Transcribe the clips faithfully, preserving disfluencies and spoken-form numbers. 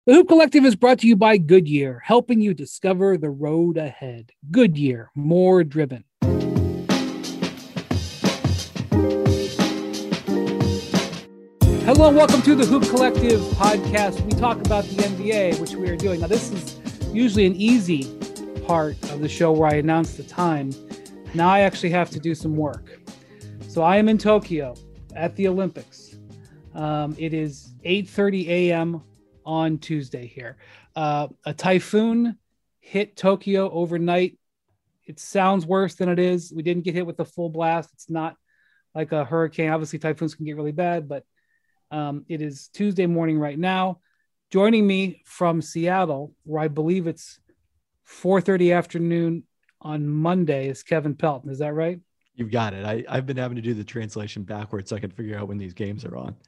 The Hoop Collective is brought to you by Goodyear, helping you discover the road ahead. Goodyear, more driven. Hello and welcome to the Hoop Collective podcast. We talk about the N B A, which we are doing. Now, this is usually an easy part of the show where I announce the time. Now I actually have to do some work. So I am in Tokyo at the Olympics. Um, it is eight thirty a.m. on Tuesday here. Uh, a typhoon hit Tokyo overnight. It sounds worse than it is. We didn't get hit with a full blast. It's not like a hurricane. Obviously, typhoons can get really bad, but um, it is Tuesday morning right now. Joining me from Seattle, where I believe it's four thirty afternoon on Monday, is Kevin Pelton. Is that right? You've got it. I, I've been having to do the translation backwards so I can figure out when these games are on.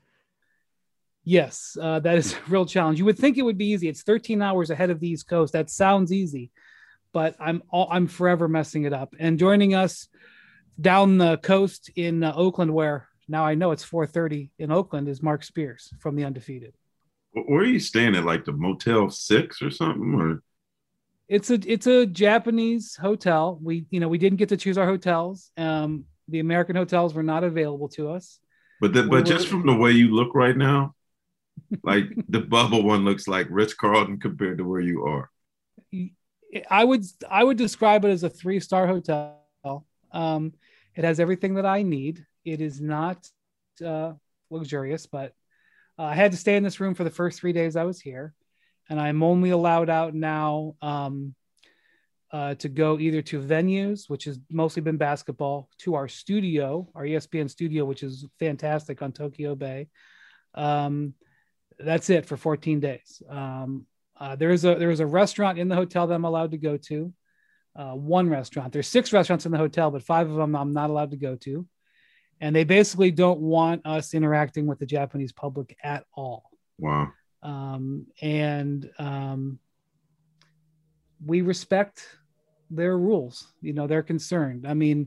Yes, uh, that is a real challenge. You would think it would be easy. It's thirteen hours ahead of the East Coast. That sounds easy, but I'm all, I'm forever messing it up. And joining us down the coast in uh, Oakland, where now I know it's four thirty in Oakland, is Mark Spears from The Undefeated. Where are you staying at, like the Motel Six or something? Or it's a it's a Japanese hotel. We you know we didn't get to choose our hotels. Um, the American hotels were not available to us. But the, but we just from the way you look right now. Like the bubble one looks like Ritz-Carlton compared to where you are. I would I would describe it as a three-star hotel. Um, it has everything that I need. It is not uh, luxurious, but uh, I had to stay in this room for the first three days I was here, and I'm only allowed out now um, uh, to go either to venues, which has mostly been basketball, to our studio, our E S P N studio, which is fantastic on Tokyo Bay. Um, That's it for fourteen days. Um, uh, there is a there is a restaurant in the hotel that I'm allowed to go to. Uh, one restaurant. There's six restaurants in the hotel, but five of them I'm not allowed to go to. And they basically don't want us interacting with the Japanese public at all. Wow. Um, and um, we respect their rules. You know, they're concerned. I mean,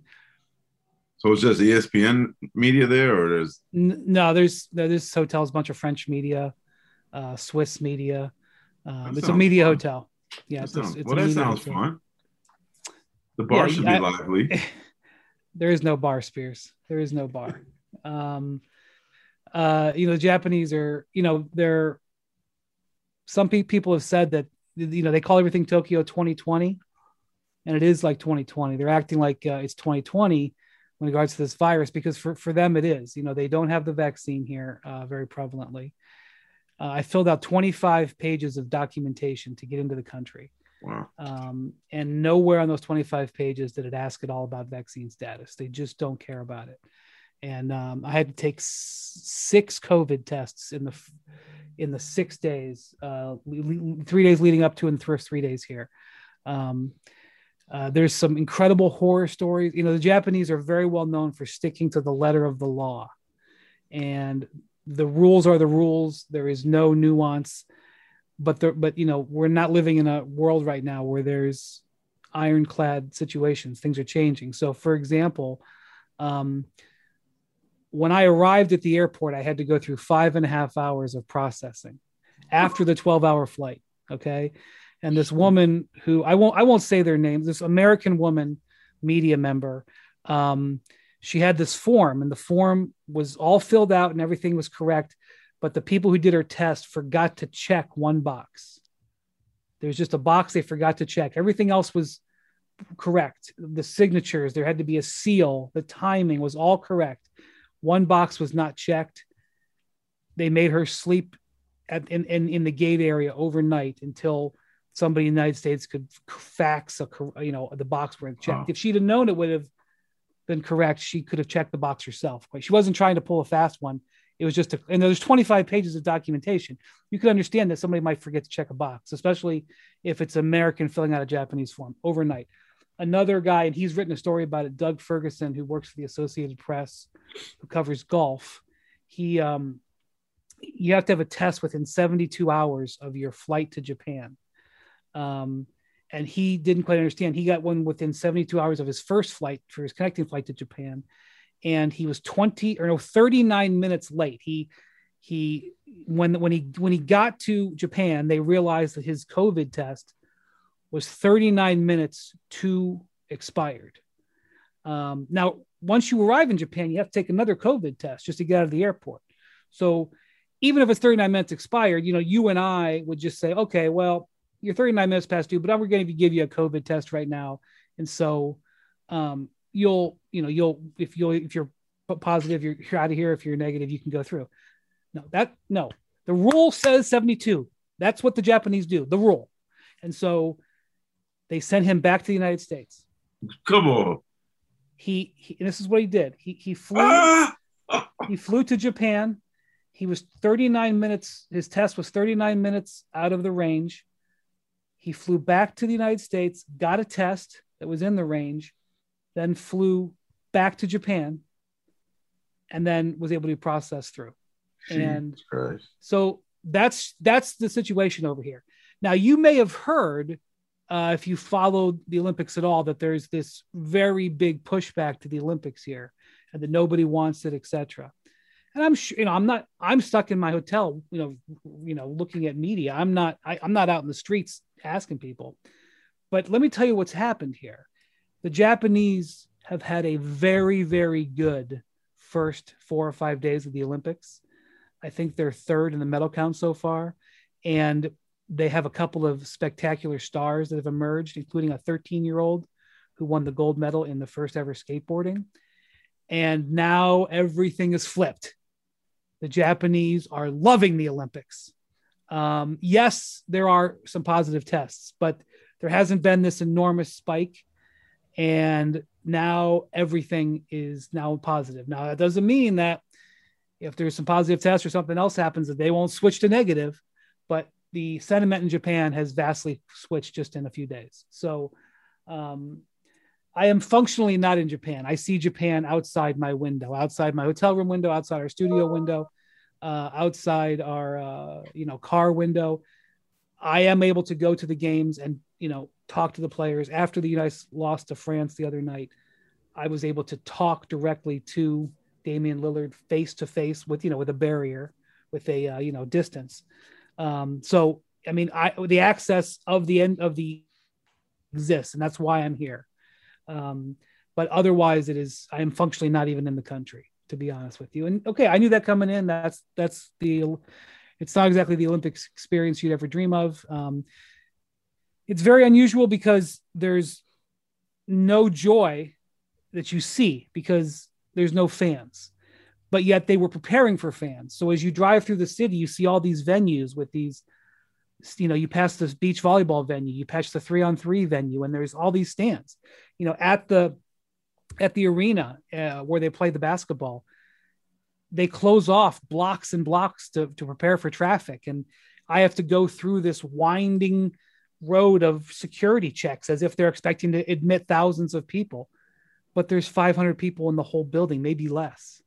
so it's just E S P N media there, or there's n- no, there's there's hotels, a bunch of French media, uh, Swiss media. Um, it's a media fun. hotel. Yeah, that it's, sounds, it's well, a that sounds hotel. fun. The bar Yeah, should I, be lively. There is no bar, Spears. There is no bar. um, uh, you know, the Japanese are, you know, they're. Some pe- people have said that you know they call everything Tokyo twenty twenty, and it is like twenty twenty. They're acting like uh, it's twenty twenty. In regards to this virus, because for, for them it is, you know, they don't have the vaccine here uh, very prevalently. Uh, I filled out twenty-five pages of documentation to get into the country. Wow. Um, and nowhere on those twenty-five pages did it ask at all about vaccine status. They just don't care about it. And um, I had to take s- six COVID tests in the in the six days, uh, le- three days leading up to and the first three days here. Um, Uh, there's some incredible horror stories. You know, the Japanese are very well known for sticking to the letter of the law, and the rules are the rules. There is no nuance, but there, but you know, we're not living in a world right now where there's ironclad situations. Things are changing. So, for example, um, when I arrived at the airport, I had to go through five and a half hours of processing after the twelve-hour flight. Okay. And this woman who I won't I won't say their name, this American woman, media member, um, she had this form, and the form was all filled out and everything was correct, but the people who did her test forgot to check one box. There was just a box they forgot to check. Everything else was correct. The signatures, there had to be a seal, the timing was all correct. One box was not checked. They made her sleep at in, in, in the gate area overnight until somebody in the United States could fax a, you know, the box where it checked. Wow. If she'd have known it would have been correct, she could have checked the box herself. But she wasn't trying to pull a fast one. It was just, a, and there's twenty-five pages of documentation. You could understand that somebody might forget to check a box, especially if it's American filling out a Japanese form overnight. Another guy, and he's written a story about it, Doug Ferguson, who works for the Associated Press, who covers golf. He, um, you have to have a test within seventy-two hours of your flight to Japan. Um, and he didn't quite understand. He got one within seventy-two hours of his first flight for his connecting flight to Japan. And he was twenty or no, thirty-nine minutes late. He, He when when he when he got to Japan, they realized that his COVID test was thirty-nine minutes too expired. Um, now, once you arrive in Japan, you have to take another COVID test just to get out of the airport. So even if it's thirty-nine minutes expired, you know, you and I would just say, okay, well, you're thirty-nine minutes past due, but I'm going to give you a COVID test right now. And so um, you'll, you know, you'll, if you'll, if you're positive, you're, you're out of here. If you're negative, you can go through. No, that, no, the rule says seventy-two. That's what the Japanese do, the rule. And so they sent him back to the United States. Come on. He, he and this is what he did. He, he flew, Ah! he flew to Japan. He was thirty-nine minutes. His test was thirty-nine minutes out of the range. He flew back to the United States, got a test that was in the range, then flew back to Japan, and then was able to be processed through. Jesus and Christ. So that's that's the situation over here. Now, you may have heard, uh, if you followed the Olympics at all, that there's this very big pushback to the Olympics here, and that nobody wants it, et cetera. And I'm sure, you know, I'm not, I'm stuck in my hotel, you know, you know, looking at media. I'm not, I, I'm not out in the streets asking people. But let me tell you what's happened here. The Japanese have had a very, very good first four or five days of the Olympics. I think they're third in the medal count so far. And they have a couple of spectacular stars that have emerged, including a thirteen-year-old who won the gold medal in the first ever skateboarding. And now everything is flipped. The Japanese are loving the Olympics. Um, yes, there are some positive tests, but there hasn't been this enormous spike. And now everything is now positive. Now, that doesn't mean that if there's some positive tests or something else happens, that they won't switch to negative. But the sentiment in Japan has vastly switched just in a few days. So um, I am functionally not in Japan. I see Japan outside my window, outside my hotel room window, outside our studio window, uh, outside our, uh, you know, car window. I am able to go to the games and, you know, talk to the players. After the United States lost to France the other night, I was able to talk directly to Damian Lillard face to face with, you know, with a barrier, with a, uh, you know, distance. Um, so, I mean, I, the access of the end of the exists, and that's why I'm here. Um, but otherwise it is, I am functionally not even in the country, to be honest with you. And okay, I knew that coming in. That's, that's the, it's not exactly the Olympics experience you'd ever dream of. Um, it's very unusual because there's no joy that you see because there's no fans, but yet they were preparing for fans. So as you drive through the city, you see all these venues with these, you know, you pass this beach volleyball venue, you pass the three on three venue, and there's all these stands, you know, at the, at the arena uh, where they play the basketball, they close off blocks and blocks to, to prepare for traffic. And I have to go through this winding road of security checks as if they're expecting to admit thousands of people, but there's five hundred people in the whole building, maybe less.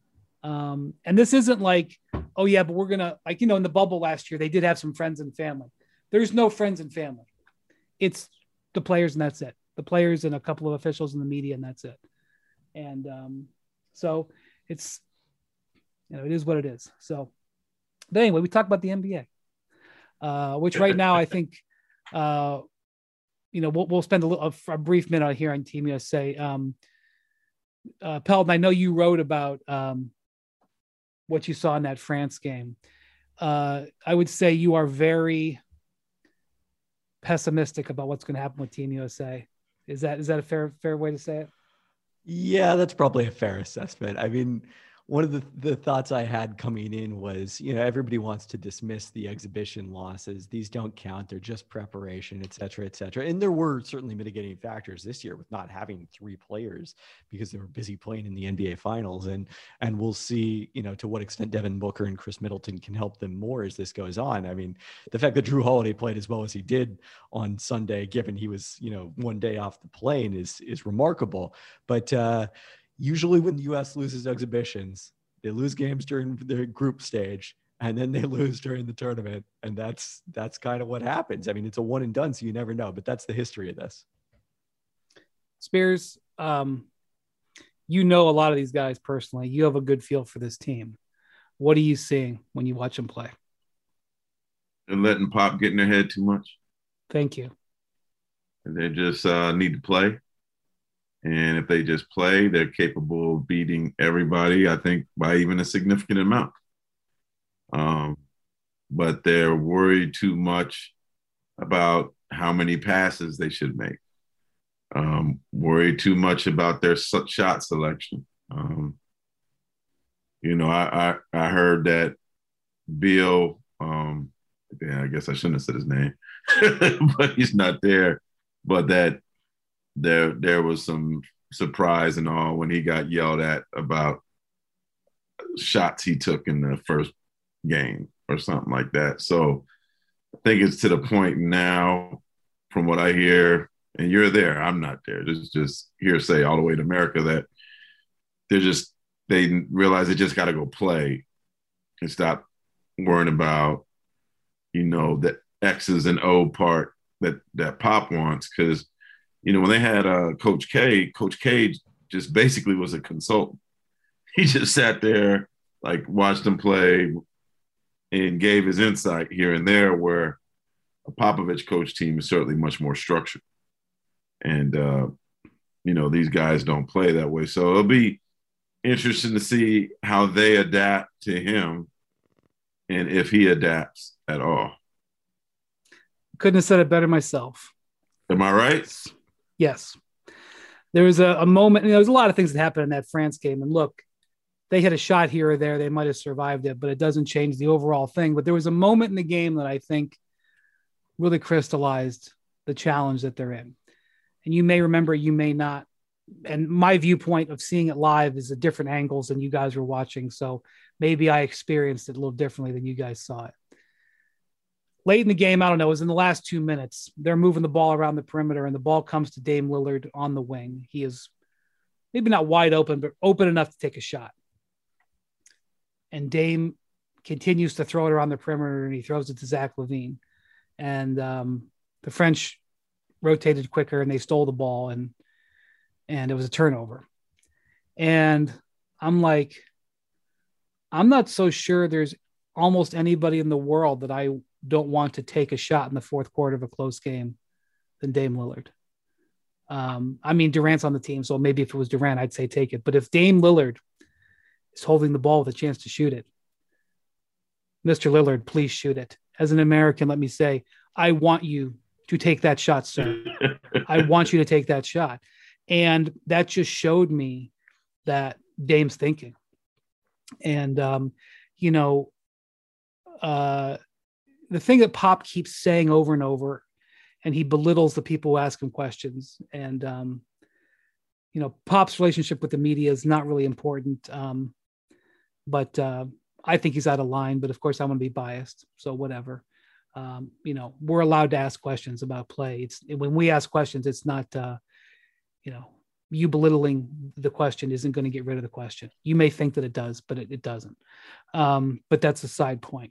Um, and this isn't like, oh yeah, but we're going to, like, you know, in the bubble last year, they did have some friends and family. There's no friends and family. It's the players and that's it. The players and a couple of officials in the media and that's it. And um, so it's, you know, it is what it is. So, but anyway, we talk about the N B A, uh, which right now I think, uh, you know, we'll, we'll spend a, little, a, a brief minute here on Team U S A. Um, uh, Pelton, I know you wrote about um, what you saw in that France game. Uh, I would say you are very pessimistic about what's going to happen with Team U S A. Is that is that a fair fair way to say it? Yeah, that's probably a fair assessment. I mean, one of the, the thoughts I had coming in was, you know, everybody wants to dismiss the exhibition losses. These don't count. They're just preparation, et cetera, et cetera. And there were certainly mitigating factors this year with not having three players because they were busy playing in the N B A finals. And, and we'll see, you know, to what extent Devin Booker and Chris Middleton can help them more as this goes on. I mean, the fact that Drew Holiday played as well as he did on Sunday, given he was, you know, one day off the plane is, is remarkable. But, uh, usually when the U S loses exhibitions, they lose games during their group stage and then they lose during the tournament. And that's, that's kind of what happens. I mean, it's a one and done, so you never know, but that's the history of this. Spears, um, you know, a lot of these guys personally, you have a good feel for this team. What are you seeing when you watch them play? They're letting Pop get in their head too much. Thank you. And they just uh, need to play. And if they just play, they're capable of beating everybody, I think, by even a significant amount. Um, but they're worried too much about how many passes they should make. Um, worried too much about their shot selection. Um, you know, I, I I heard that Bill, um, yeah, I guess I shouldn't have said his name, but he's not there. But that there there was some surprise and all when he got yelled at about shots he took in the first game or something like that. So I think it's to the point now, from what I hear, and you're there, I'm not there. This is just hearsay all the way to America, that they're just, they realize they just got to go play and stop worrying about, you know, the X's and O part that, that Pop wants. Because, you know, when they had uh, Coach K, Coach K just basically was a consultant. He just sat there, like, watched them play and gave his insight here and there, where a Popovich coach team is certainly much more structured. And, uh, you know, these guys don't play that way. So it'll be interesting to see how they adapt to him and if he adapts at all. Couldn't have said it better myself. Am I right? Yes. There was a, a moment, you know, there's a lot of things that happened in that France game. And look, they had a shot here or there. They might have survived it, but it doesn't change the overall thing. But there was a moment in the game that I think really crystallized the challenge that they're in. And you may remember, you may not. And my viewpoint of seeing it live is at different angles than you guys were watching. So maybe I experienced it a little differently than you guys saw it. Late in the game, I don't know, it was in the last two minutes. They're moving the ball around the perimeter, and the ball comes to Dame Lillard on the wing. He is maybe not wide open, but open enough to take a shot. And Dame continues to throw it around the perimeter, and he throws it to Zach LaVine. And um, the French rotated quicker, and they stole the ball, and and it was a turnover. And I'm like, I'm not so sure there's almost anybody in the world that I don't want to take a shot in the fourth quarter of a close game than Dame Lillard. Um, I mean, Durant's on the team, so maybe if it was Durant, I'd say take it. But if Dame Lillard is holding the ball with a chance to shoot it, Mister Lillard, please shoot it. As an American, let me say, I want you to take that shot, sir. I want you to take that shot. And that just showed me that Dame's thinking. And, um, you know, uh, the thing that Pop keeps saying over and over, and he belittles the people who ask him questions. And, um, you know, Pop's relationship with the media is not really important. Um, but uh, I think he's out of line. But, of course, I'm going to be biased. So whatever. Um, you know, we're allowed to ask questions about play. It's when we ask questions, it's not, uh, you know, you belittling the question isn't going to get rid of the question. You may think that it does, but it, it doesn't. Um, but that's a side point.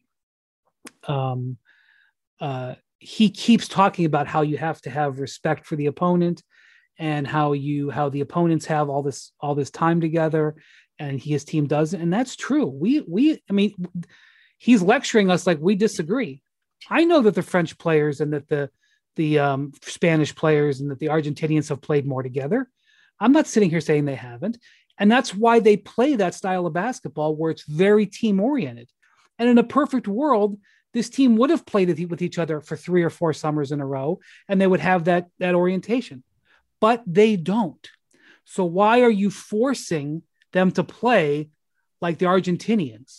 Um, uh, he keeps talking about how you have to have respect for the opponent, and how you how the opponents have all this all this time together, and he, his team doesn't. And that's true. We we I mean, he's lecturing us like we disagree. I know that the French players and that the the um, Spanish players and that the Argentinians have played more together. I'm not sitting here saying they haven't. And that's why they play that style of basketball where it's very team oriented. And in a perfect world, this team would have played with each other for three or four summers in a row, and they would have that, that orientation, but they don't. So why are you forcing them to play like the Argentinians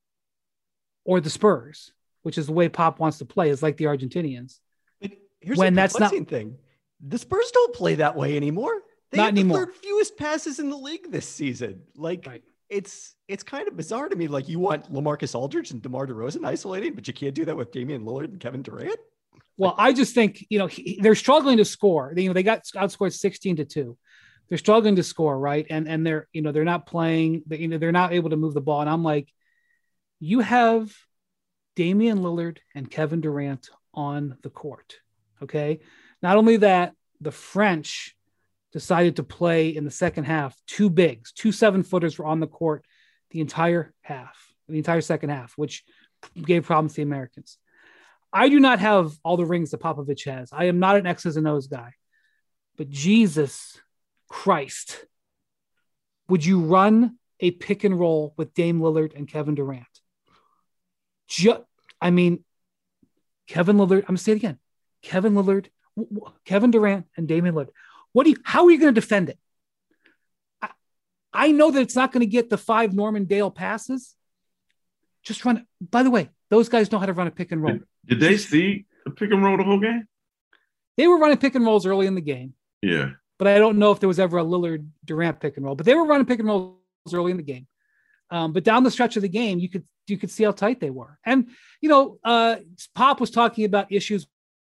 or the Spurs, which is the way Pop wants to play, is like the Argentinians? But here's when the that's not thing. The Spurs don't play that way anymore. They Not have the anymore. third fewest passes in the league this season. Like, right. it's it's kind of bizarre to me. Like, you want LaMarcus Aldridge and DeMar DeRozan isolating, but you can't do that with Damian Lillard and Kevin Durant. Well, I just think, you know, he, they're struggling to score. They, you know, they got outscored sixteen to two. They're struggling to score, right? And and they're, you know, they're not playing. You know, they're not able to move the ball. And I'm like, you have Damian Lillard and Kevin Durant on the court. Okay. Not only that, the French decided to play in the second half. Two bigs, two seven footers were on the court the entire half. the entire second half, which gave problems to the Americans. I do not have all the rings that Popovich has. I am not an X's and O's guy. But Jesus Christ, would you run a pick and roll with Dame Lillard and Kevin Durant? Just, I mean, Kevin Lillard, I'm going to say it again. Kevin Lillard, Kevin Durant, and Damian Lillard. What do you, how are you going to defend it? I, I know that it's not going to get the five Norman Dale passes. Just run it. By the way, those guys know how to run a pick and roll. Did, did they see the pick and roll the whole game? They were running pick and rolls early in the game. Yeah. But I don't know if there was ever a Lillard Durant pick and roll, but they were running pick and rolls early in the game. Um, but down the stretch of the game, you could, you could see how tight they were. And, you know, uh, Pop was talking about issues,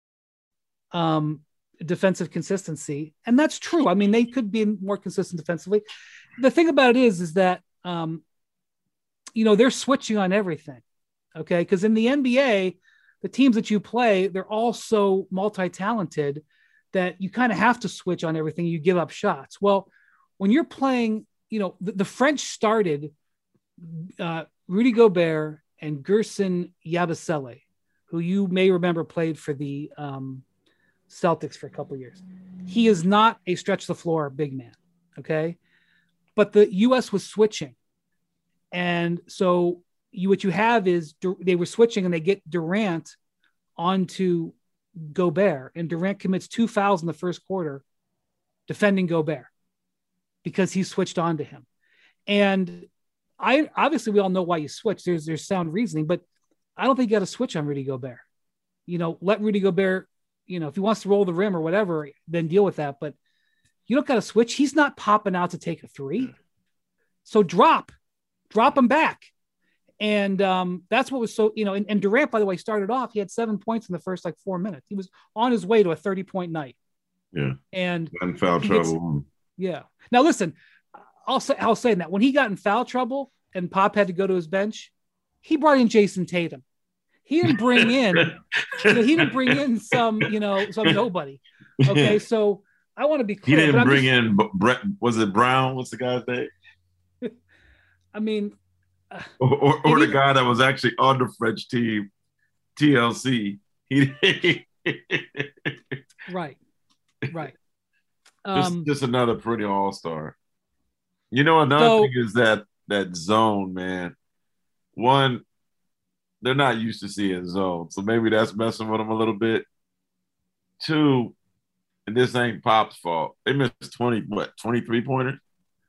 um, defensive consistency. And that's true. I mean, they could be more consistent defensively. The thing about it is, is that, um, you know, they're switching on everything. Okay. Cause in the N B A, the teams that you play, they're all so multi-talented that you kind of have to switch on everything. You give up shots. Well, when you're playing, you know, the, the French started uh, Rudy Gobert and Gerson Yabusele, who you may remember played for the um, Celtics for a couple of years. He is not a stretch the floor big man. Okay. But the U S was switching. And so you, what you have is they were switching and they get Durant onto Gobert, and Durant commits two fouls in the first quarter defending Gobert because he switched on to him. And I obviously we all know why you switch. There's there's sound reasoning, but I don't think you got to switch on Rudy Gobert. You know, let Rudy Gobert, you know, if he wants to roll the rim or whatever, then deal with that. But you don't got to switch. He's not popping out to take a three. So drop, drop him back. And um, that's what was so, you know, and, and Durant, by the way, started off, he had seven points in the first like four minutes. He was on his way to a thirty point night. Yeah. And got in foul trouble. Gets, yeah. Now listen, I'll say, I'll say that when he got in foul trouble and Pop had to go to his bench, he brought in Jason Tatum. He didn't bring in, you know, he didn't bring in some, you know, some nobody. Okay. So I want to be clear. He didn't bring just, in Brett. Was it Brown? What's the guy's name? I mean, Uh, or or, or the guy that was actually on the French team, T L C. He right, right. Just, Um, just another pretty all-star. You know, another so, thing is that that zone, man. One, they're not used to seeing zone, so maybe that's messing with them a little bit. Two, and this ain't Pop's fault. They missed twenty, what, twenty-three pointers?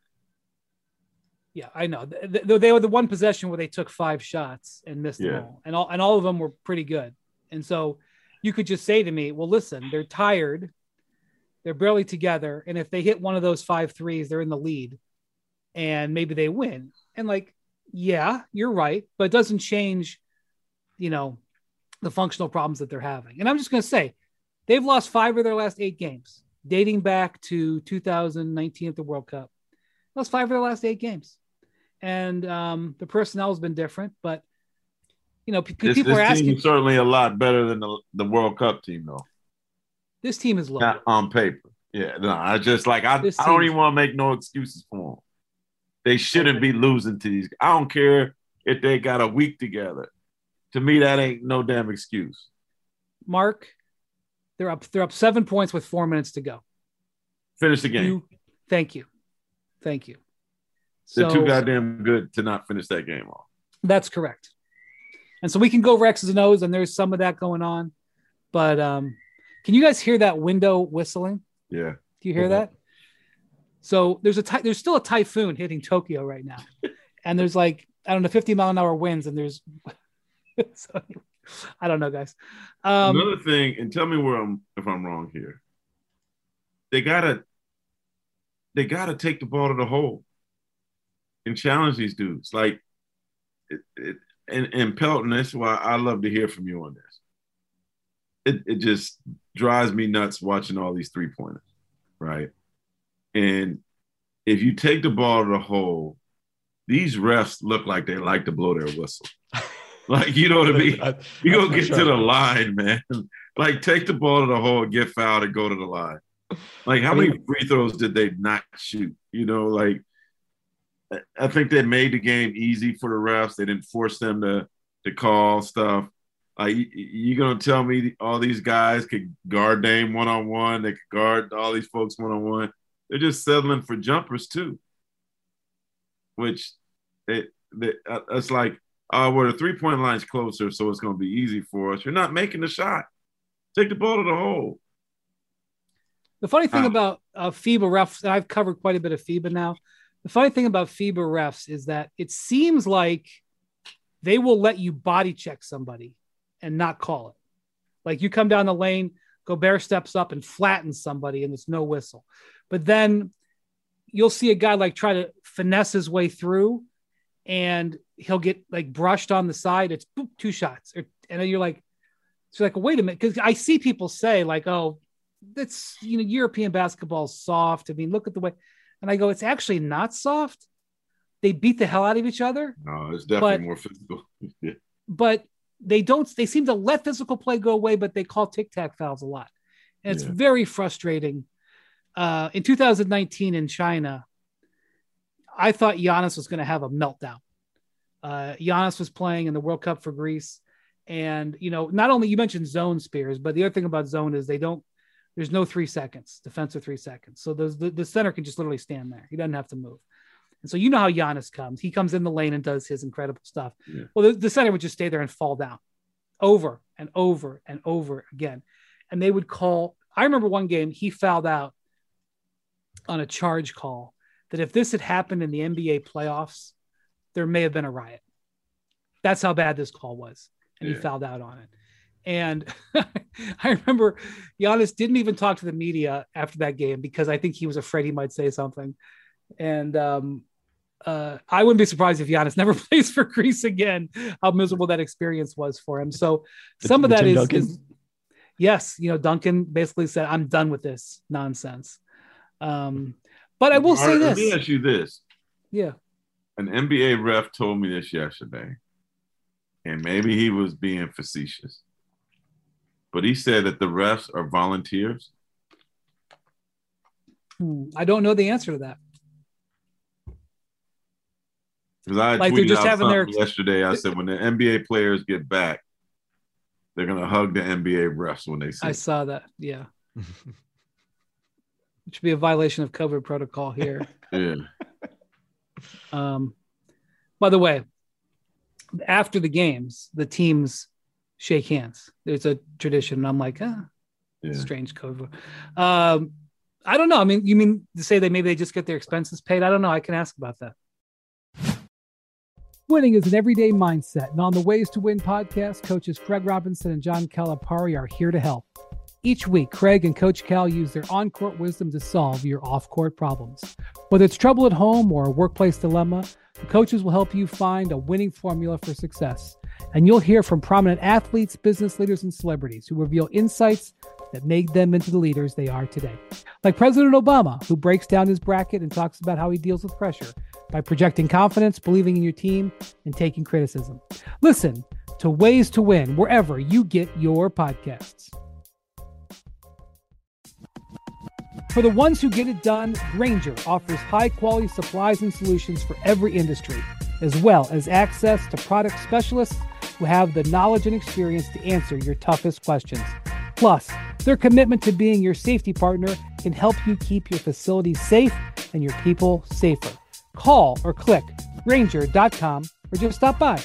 Yeah, I know. They, they were the one possession where they took five shots and missed yeah. them all. And all and all of them were pretty good. And so you could just say to me, well, listen, they're tired. They're barely together. And if they hit one of those five threes, they're in the lead. And maybe they win. And like, yeah, you're right. But it doesn't change, you know, the functional problems that they're having. And I'm just going to say, they've lost five of their last eight games, dating back to two thousand nineteen at the World Cup. Lost five of their last eight games. And um, the personnel has been different, but you know, p- this, people this are asking. Team is certainly a lot better than the, the World Cup team, though. This team is low. Not on paper. Yeah, no, I just like I, This I don't team- even want to make no excuses for them. They shouldn't be losing to these. I don't care if they got a week together. To me, that ain't no damn excuse. Mark, they're up. They're up seven points with four minutes to go. Finish the game. You, thank you, thank you. They're So, too goddamn good to not finish that game off. That's correct. And so we can go over X's and O's, and there's some of that going on. But um, can you guys hear that window whistling? Yeah. Do you hear Okay. that? So there's a ty- there's still a typhoon hitting Tokyo right now, and there's like I don't know fifty mile an hour winds, and there's so, I don't know, guys. Um, Another thing, and tell me where I'm if I'm wrong here. They gotta they gotta take the ball to the hole and challenge these dudes. Like it, it and, and Pelton, that's why I love to hear from you on this. It it just drives me nuts watching all these three pointers, right? And if you take the ball to the hole, these refs look like they like to blow their whistle. Like, you know what I mean? You go get sure. to the line, man. Like, take the ball to the hole, get fouled, and go to the line. Like, how many free throws did they not shoot? You know, like, I think they made the game easy for the refs. They didn't force them to to call stuff. Like you, you gonna tell me all these guys could guard Dame one on one? They could guard all these folks one on one. They're just settling for jumpers too, which it, it it's like, oh, well, the three point line's closer, so it's gonna be easy for us. You're not making the shot. Take the ball to the hole. The funny thing uh, about uh, FIBA refs, and I've covered quite a bit of FIBA now. The funny thing about FIBA refs is that it seems like they will let you body check somebody and not call it. Like you come down the lane, Gobert steps up and flattens somebody and it's no whistle. But then you'll see a guy like try to finesse his way through and he'll get like brushed on the side. It's boop, two shots. Or, and then you're like, so like, wait a minute. Cause I see people say like, oh, that's, you know, European basketball is soft. I mean, look at the way. And I go, it's actually not soft. They beat the hell out of each other. No, it's definitely but, more physical. Yeah. But they don't, they seem to let physical play go away, but they call tic-tac fouls a lot. And it's yeah. very frustrating. Uh, in two thousand nineteen in China, I thought Giannis was going to have a meltdown. Uh, Giannis was playing in the World Cup for Greece. And, you know, not only you mentioned zone Spears, but the other thing about zone is they don't, there's no three seconds, defensive three seconds. So those, the, the center can just literally stand there. He doesn't have to move. And so you know how Giannis comes. He comes in the lane and does his incredible stuff. Yeah. Well, the, the center would just stay there and fall down over and over and over again. And they would call. I remember one game he fouled out on a charge call that if this had happened in the N B A playoffs, there may have been a riot. That's how bad this call was. And yeah. he fouled out on it. And I remember Giannis didn't even talk to the media after that game because I think he was afraid he might say something. And um, uh, I wouldn't be surprised if Giannis never plays for Greece again, how miserable that experience was for him. So some of that is, is, yes, you know, Duncan basically said, I'm done with this nonsense. Um, but I will say this. Let me ask you this. Yeah. An N B A ref told me this yesterday, and maybe he was being facetious, but he said that the refs are volunteers. Hmm. I don't know the answer to that. Because I like tweeted just out having something their... yesterday. I said when the N B A players get back, they're going to hug the N B A refs when they see I it. saw that, yeah. It should be a violation of COVID protocol here. Yeah. Um, by the way, after the games, the teams shake hands. There's a tradition. And I'm like, ah, yeah. strange code. Um, I don't know. I mean, you mean to say that maybe they just get their expenses paid? I don't know. I can ask about that. Winning is an everyday mindset. And on the Ways to Win podcast, coaches Craig Robinson and John Calipari are here to help. Each week, Craig and Coach Cal use their on-court wisdom to solve your off-court problems. Whether it's trouble at home or a workplace dilemma, the coaches will help you find a winning formula for success. And you'll hear from prominent athletes, business leaders, and celebrities who reveal insights that make them into the leaders they are today. Like President Obama, who breaks down his bracket and talks about how he deals with pressure by projecting confidence, believing in your team, and taking criticism. Listen to Ways to Win wherever you get your podcasts. For the ones who get it done, Grainger offers high-quality supplies and solutions for every industry, as well as access to product specialists who have the knowledge and experience to answer your toughest questions. Plus, their commitment to being your safety partner can help you keep your facility safe and your people safer. Call or click Grainger dot com or just stop by.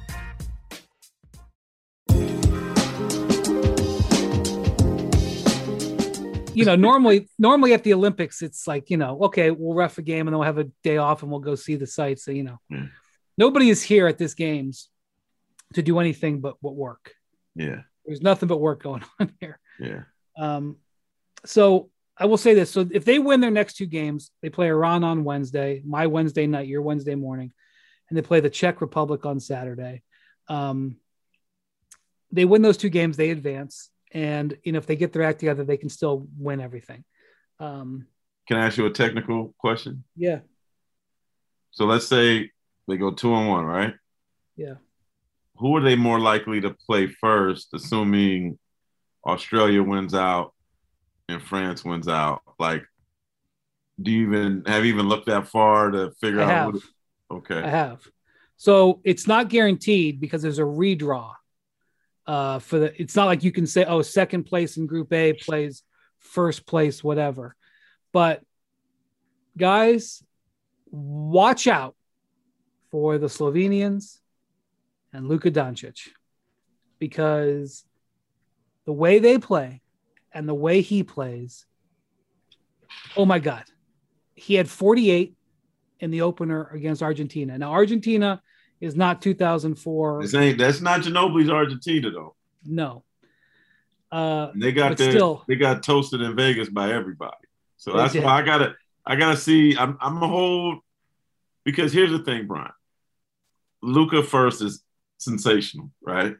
You know, normally, normally at the Olympics, it's like, you know, okay, we'll ref a game and then we'll have a day off and we'll go see the sights. So, you know, mm. nobody is here at this games to do anything but what work. Yeah. There's nothing but work going on here. Yeah. Um, so I will say this. So if they win their next two games, they play Iran on Wednesday, my Wednesday night, your Wednesday morning, and they play the Czech Republic on Saturday. Um, they win those two games, they advance. And, you know, if they get their act together, they can still win everything. Um, Can I ask you a technical question? Yeah. So let's say they go two and one, right? Yeah. Who are they more likely to play first, assuming Australia wins out and France wins out? Like, Do you even have you even looked that far to figure I out? have. What it, okay. I have. So it's not guaranteed because there's a redraw. Uh, for the, it's not like you can say, oh, second place in Group A plays first place, whatever. But guys, watch out for the Slovenians and Luka Doncic, because the way they play and the way he plays, oh my God, he had forty-eight in the opener against Argentina. Now, Argentina is not two thousand four. This ain't, that's not Ginobili's Argentina, though. No. Uh, and they got their, still, they got toasted in Vegas by everybody. So that's did. why I gotta I gotta see. I'm I'm a hold, because here's the thing, Brian. Luka first is sensational, right?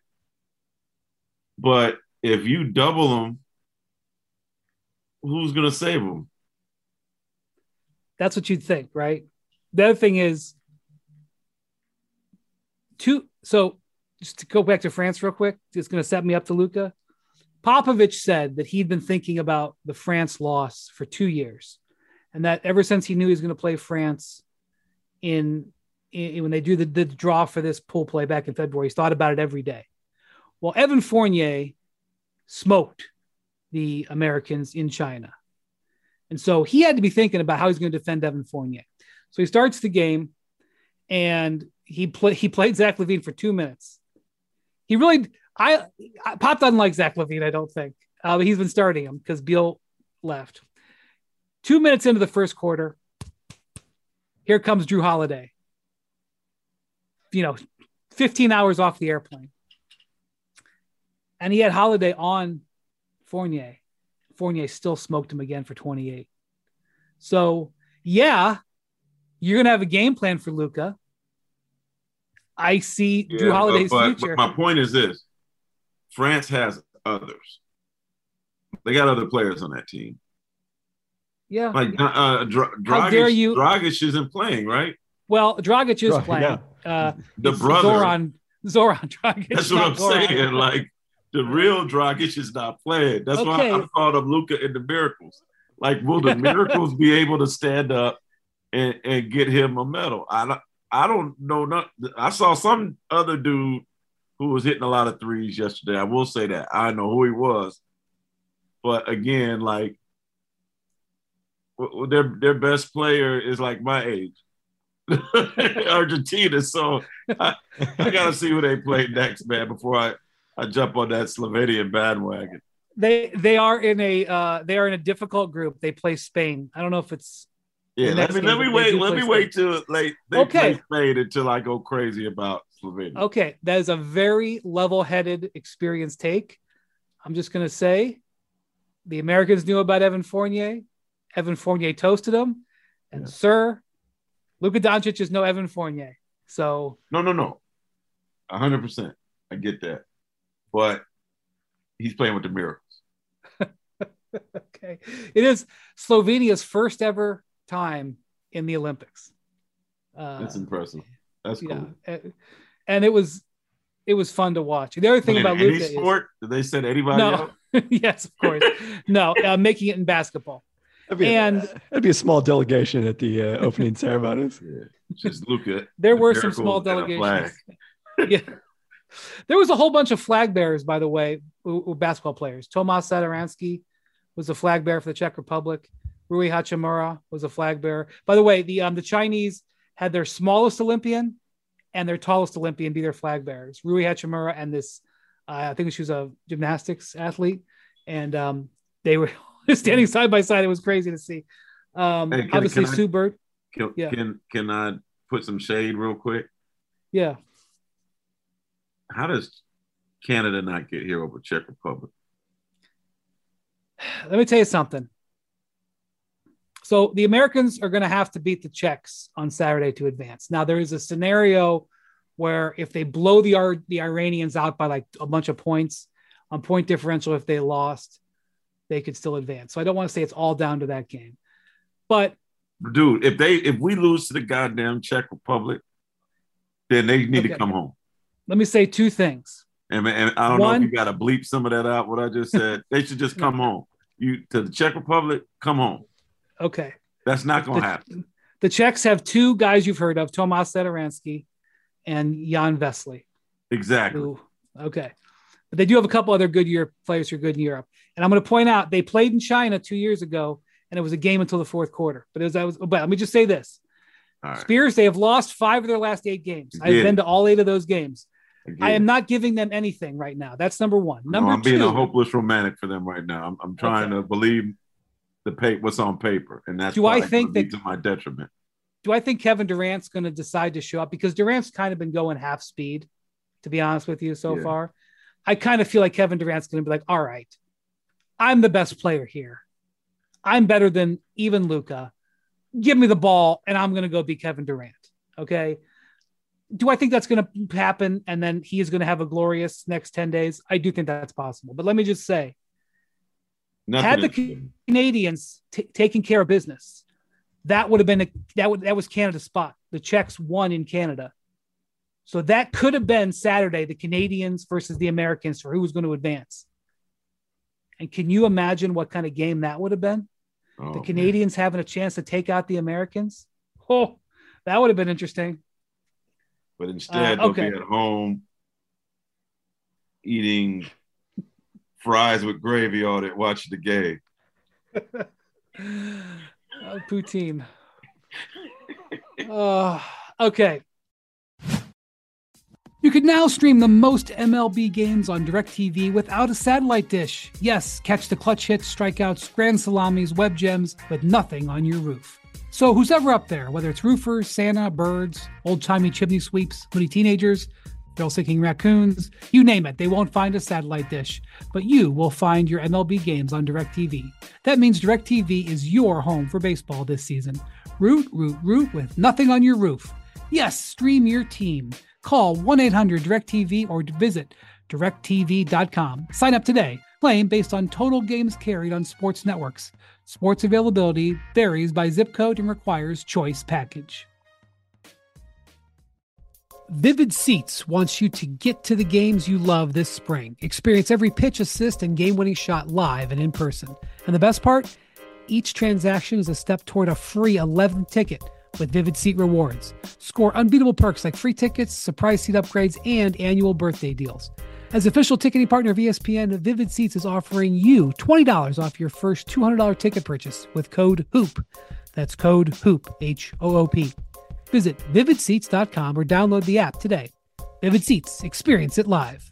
But if you double him, who's gonna save him? That's what you'd think, right? The other thing is, two. So just to go back to France real quick, it's going to set me up to Luka. Popovich said that he'd been thinking about the France loss for two years, and that ever since he knew he was going to play France in, in when they do the, the draw for this pool play back in February, he's thought about it every day. Well, Evan Fournier smoked the Americans in China. And so he had to be thinking about how he's going to defend Evan Fournier. So he starts the game, and he play, he played Zach LaVine for two minutes. He really, I, I Pop doesn't like Zach LaVine, I don't think. Uh, but he's been starting him because Beal left. Two minutes into the first quarter, here comes Drew Holiday. You know, fifteen hours off the airplane. And he had Holiday on Fournier. Fournier still smoked him again for twenty-eight. So, yeah, you're going to have a game plan for Luka. I see yeah, Drew Holiday's but, but, future. But my point is this. France has others. They got other players on that team. Yeah. Like uh, Dra- How dare Dragic, you? Dragic isn't playing, right? Well, Dragic is Dra- playing. Yeah. Uh, the brother. Zoran, Zoran Dragic. That's what I'm Goran. saying. Like, the real Dragic is not playing. That's Okay. why I called him Luka in the Miracles. Like, will the Miracles be able to stand up and, and get him a medal? I don't, I don't know. Not, I saw some other dude who was hitting a lot of threes yesterday. I will say that. I know who he was. But again, like, their their best player is like my age. Argentina. So I, I got to see who they play next, man, before I, I jump on that Slovenian bandwagon. They they are in a uh, they are in a difficult group. They play Spain. I don't know if it's yeah. Let me game, let me wait. Let me Spain. wait till like they okay. play Spain until I go crazy about Slovenia. Okay, that is a very level-headed, experienced take. I'm just gonna say, the Americans knew about Evan Fournier. Evan Fournier toasted him, and yeah. sir, Luka Doncic is no Evan Fournier. So no, no, no, a hundred percent. I get that, but he's playing with the Miracles. Okay. It is Slovenia's first ever time in the Olympics. Uh, That's impressive. That's cool. Yeah. And it was it was fun to watch. The other thing in about any Luka sport, is, did they send anybody no, out? Yes, of course. No, uh, making it in basketball. That'd be, and a, that'd be a small delegation at the uh, opening ceremonies. Yeah, just Luka. There the were some small delegations. Yeah. There was a whole bunch of flag bearers, by the way, who, who basketball players. Tomas Sadaransky was a flag bearer for the Czech Republic. Rui Hachimura was a flag bearer. By the way, the um, the Chinese had their smallest Olympian and their tallest Olympian be their flag bearers. Rui Hachimura and this, uh, I think she was a gymnastics athlete, and um, they were standing side by side. It was crazy to see. Um, hey, can, obviously, can I, Sue Bird. Can, yeah. can can I put some shade real quick? Yeah. How does Canada not get here over Czech Republic? Let me tell you something. So the Americans are going to have to beat the Czechs on Saturday to advance. Now, there is a scenario where if they blow the the Iranians out by like a bunch of points on point differential, if they lost, they could still advance. So I don't want to say it's all down to that game. But dude, if they if we lose to the goddamn Czech Republic, then they need okay. to come home. Let me say two things. And, and I don't One, know if you got to bleep some of that out, what I just said. They should just come no. home. You to the Czech Republic, come home. Okay. That's not going to the, happen. The Czechs have two guys you've heard of, Tomas Satoransky and Jan Vesely. Exactly. Who, okay. But they do have a couple other good Europe players who are good in Europe. And I'm going to point out they played in China two years ago, and it was a game until the fourth quarter. But it was, I was but let me just say this. Right. Spears, they have lost five of their last eight games. I've been to all eight of those games. I am not giving them anything right now. That's number one. Number no, I'm being two, a hopeless romantic for them right now. I'm, I'm trying okay. to believe the pay, what's on paper, and that's do I think that to my detriment. Do I think Kevin Durant's going to decide to show up? Because Durant's kind of been going half speed, to be honest with you, so yeah. far. I kind of feel like Kevin Durant's going to be like, all right, I'm the best player here. I'm better than even Luka. Give me the ball, and I'm going to go be Kevin Durant. Okay. Do I think that's going to happen? And then he is going to have a glorious next ten days. I do think that's possible, but let me just say, Nothing had the Canadians t- taking care of business, that would have been a, that would, that was Canada's spot. The Czechs won in Canada. So that could have been Saturday, the Canadians versus the Americans for who was going to advance. And can you imagine what kind of game that would have been? Oh, the Canadians man. having a chance to take out the Americans. Oh, that would have been interesting. But instead, uh, okay. they'll be at home eating fries with gravy all day, watching the game. oh, poutine. uh, okay. You can now stream the most M L B games on DirecTV without a satellite dish. Yes, catch the clutch hits, strikeouts, grand salamis, web gems, with nothing on your roof. So who's ever up there, whether it's roofers, Santa, birds, old-timey chimney sweeps, hoodie teenagers, thrill-seeking raccoons, you name it, they won't find a satellite dish. But you will find your M L B games on DirecTV. That means DirecTV is your home for baseball this season. Root, root, root with nothing on your roof. Yes, stream your team. Call one eight hundred direct T V or visit direct T V dot com. Sign up today. Playing based on total games carried on sports networks. Sports availability varies by zip code and requires choice package. Vivid Seats wants you to get to the games you love this spring. Experience every pitch, assist, and game-winning shot live and in person. And the best part? Each transaction is a step toward a free eleventh ticket with Vivid Seat Rewards. Score unbeatable perks like free tickets, surprise seat upgrades, and annual birthday deals. As official ticketing partner of E S P N, Vivid Seats is offering you twenty dollars off your first two hundred dollars ticket purchase with code HOOP. That's code HOOP, H O O P. Visit vivid seats dot com or download the app today. Vivid Seats. Experience it live.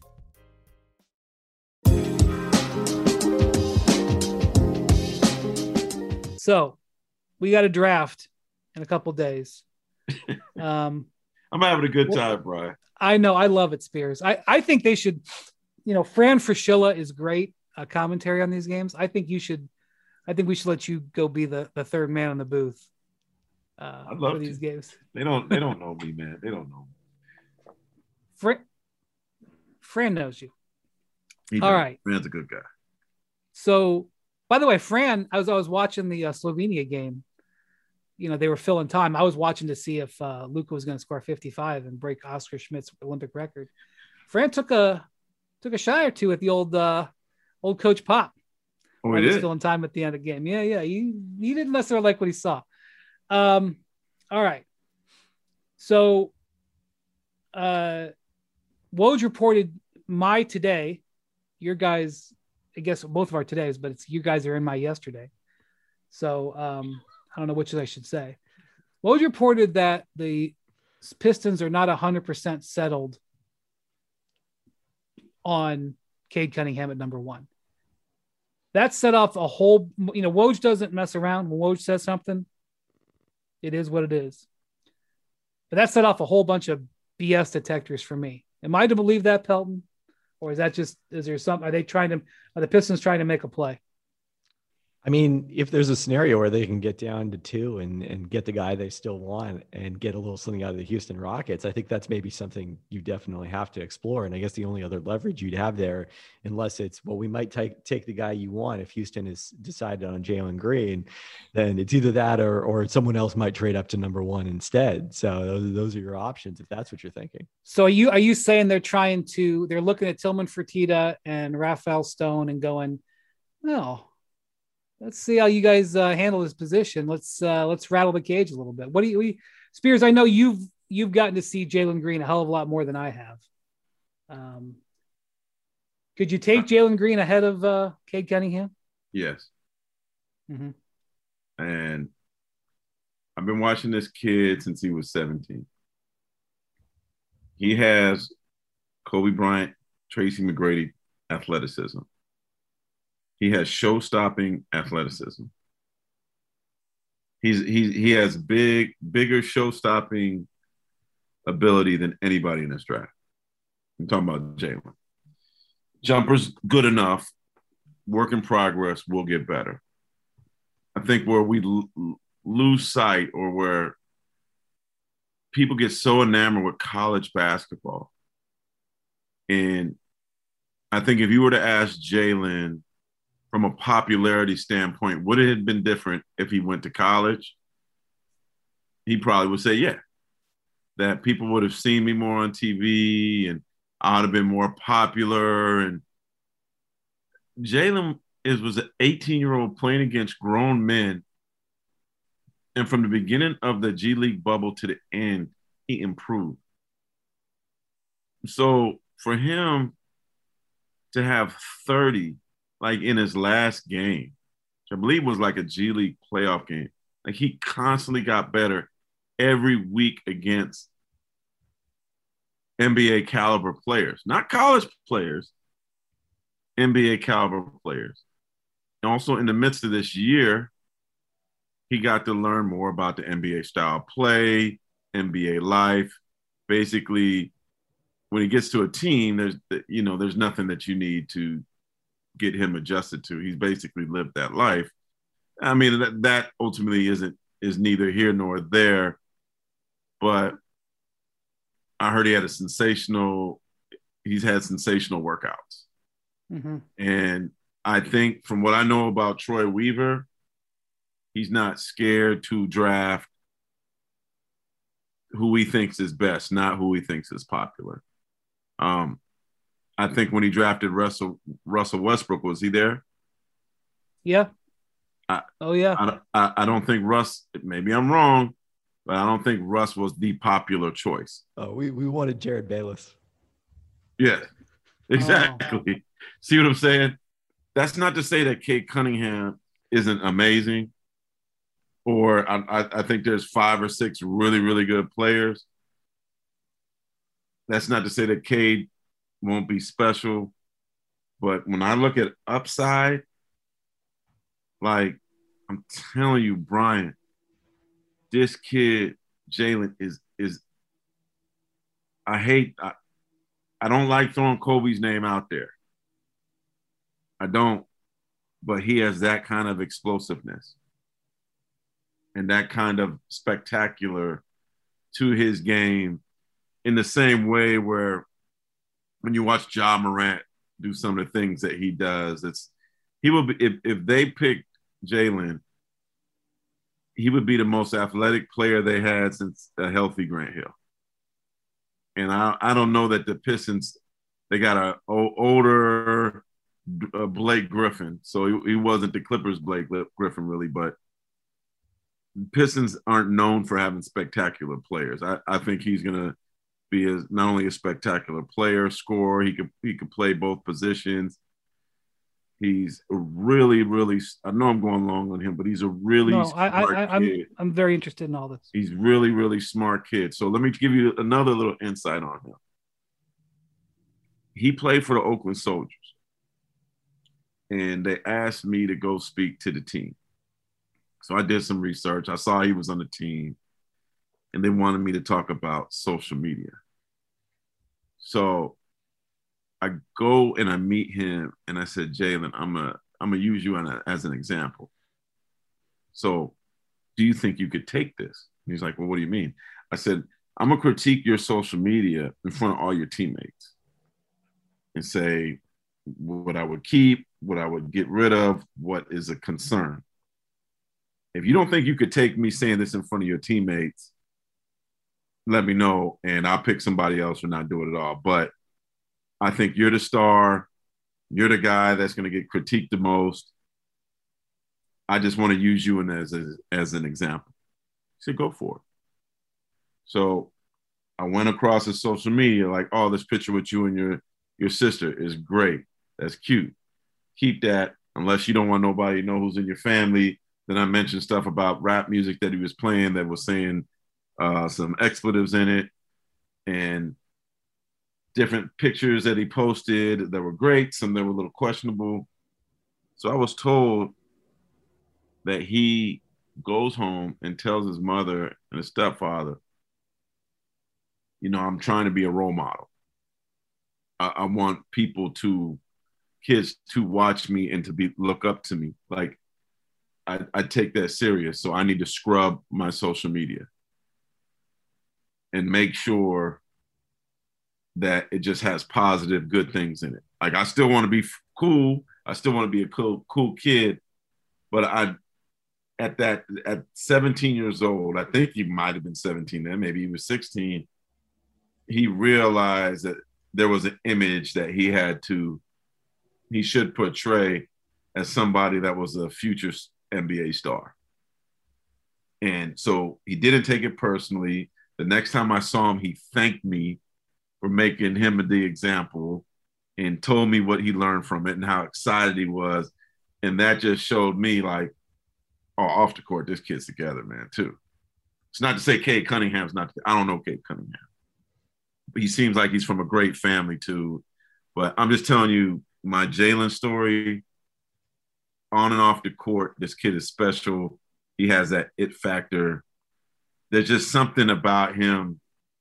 So, we got a draft in a couple days. Um, I'm having a good time, Brian. I know. I love it, Spears. I, I think they should, you know, Fran Fraschilla is great uh, commentary on these games. I think you should, I think we should let you go be the, the third man in the booth uh, I'd love for these to. games. They don't, they don't know me, man. They don't know me. Fran, Fran knows you. He All does. right. Fran's a good guy. So, by the way, Fran, I was, I was watching the uh, Slovenia game. You know, they were filling time. I was watching to see if uh, Luka was going to score fifty-five and break Oscar Schmidt's Olympic record. Fran took a took a shot or two at the old uh, old Coach Pop. Oh, he did? Filling time at the end of the game. Yeah, yeah. He he didn't necessarily like what he saw. Um, all right. So, uh, Woj reported my today. Your guys, I guess both of our todays, but it's you guys are in my yesterday. So. Um, I don't know which I should say. Woj reported that the Pistons are not one hundred percent settled on Cade Cunningham at number one. That set off a whole, you know, Woj doesn't mess around. When Woj says something, it is what it is. But that set off a whole bunch of B S detectors for me. Am I to believe that, Pelton? Or is that just, is there something, are they trying to, are the Pistons trying to make a play? I mean, if there's a scenario where they can get down to two and, and get the guy they still want and get a little something out of the Houston Rockets, I think that's maybe something you definitely have to explore. And I guess the only other leverage you'd have there, unless it's, well, we might take take the guy you want. If Houston has decided on Jalen Green, then it's either that or or someone else might trade up to number one instead. So those, those are your options if that's what you're thinking. So are you are you saying they're trying to, they're looking at Tillman Fertitta and Rafael Stone and going, no, let's see how you guys uh, handle this position. Let's uh, let's rattle the cage a little bit. What do you, we, Spears? I know you've you've gotten to see Jalen Green a hell of a lot more than I have. Um, could you take Jalen Green ahead of uh, Cade Cunningham? Yes. Mm-hmm. And I've been watching this kid since he was seventeen. He has Kobe Bryant, Tracy McGrady athleticism. He has show-stopping athleticism. He's he he has big, bigger show-stopping ability than anybody in this draft. I'm talking about Jalen. Jumper's good enough. Work in progress. Will get better. I think where we l- lose sight, or where people get so enamored with college basketball, and I think if you were to ask Jalen from a popularity standpoint, would it have been different if he went to college? He probably would say, yeah, that people would have seen me more on T V and I would have been more popular. And Jalen is was an eighteen-year-old playing against grown men. And from the beginning of the G League bubble to the end, he improved. So for him to have thirty, like in his last game, which I believe was like a G League playoff game, like he constantly got better every week against N B A caliber players, not college players, N B A caliber players. And also in the midst of this year, he got to learn more about the N B A style play, N B A life. Basically, when he gets to a team, there's, you know, there's nothing that you need to get him adjusted to. He's basically lived that life. I mean, that, that ultimately isn't, is neither here nor there, but I heard he had a sensational, he's had sensational workouts. Mm-hmm. And I think from what I know about Troy Weaver, he's not scared to draft who he thinks is best, not who he thinks is popular. Um, I think when he drafted Russell Russell Westbrook, was he there? Yeah. I, oh yeah. I, I, I don't think Russ. Maybe I'm wrong, but I don't think Russ was the popular choice. Oh, we we wanted Jared Bayless. Yeah, exactly. Oh. See what I'm saying? That's not to say that Cade Cunningham isn't amazing, or I, I think there's five or six really, really good players. That's not to say that Cade won't be special, but when I look at upside, like I'm telling you, Brian, this kid Jalen is is. I hate. I, I don't like throwing Kobe's name out there. I don't, but he has that kind of explosiveness and that kind of spectacular to his game, in the same way where when you watch Ja Morant do some of the things that he does, it's he will be, if, if they picked Jalen, he would be the most athletic player they had since a healthy Grant Hill. And I, I don't know that the Pistons, they got a older uh, Blake Griffin. So he, he wasn't the Clippers Blake Griffin really, but Pistons aren't known for having spectacular players. I, I think he's going to be as, not only a spectacular player, scorer, he could he could play both positions. He's a really, really, I know I'm going long on him, but he's a really no, smart I, I, I'm, kid. I'm very interested in all this. He's really, really smart kid. So let me give you another little insight on him. He played for the Oakland Soldiers, and they asked me to go speak to the team. So I did some research. I saw he was on the team, and they wanted me to talk about social media. So I go and I meet him, and I said, Jalen, I'm a, I'm gonna use you a, as an example. So do you think you could take this? And he's like, well, what do you mean? I said, I'm gonna critique your social media in front of all your teammates and say what I would keep, what I would get rid of, what is a concern. If you don't think you could take me saying this in front of your teammates, let me know, and I'll pick somebody else or not do it at all. But I think you're the star. You're the guy that's going to get critiqued the most. I just want to use you in as a, as an example. He said, go for it. So I went across his social media like, oh, this picture with you and your your sister is great. That's cute. Keep that unless you don't want nobody to know who's in your family. Then I mentioned stuff about rap music that he was playing that was saying uh, some expletives in it, and different pictures that he posted that were great, some that were a little questionable. So I was told that he goes home and tells his mother and his stepfather, you know, I'm trying to be a role model. I, I want people to, kids to watch me and to be look up to me. Like I, I take that serious. So I need to scrub my social media and make sure that it just has positive, good things in it. Like I still want to be cool. I still want to be a cool, cool kid. But I, at that, at seventeen years old, I think he might have been seventeen then, maybe he was sixteen. He realized that there was an image that he had to, he should portray as somebody that was a future N B A star. And so he didn't take it personally. The next time I saw him, he thanked me for making him the example and told me what he learned from it and how excited he was. And that just showed me like, oh, off the court, this kid's together, man, too. It's not to say Cade Cunningham's not, I don't know Cade Cunningham. But he seems like he's from a great family, too. But I'm just telling you, my Jalen story, on and off the court, this kid is special. He has that it factor. There's just something about him.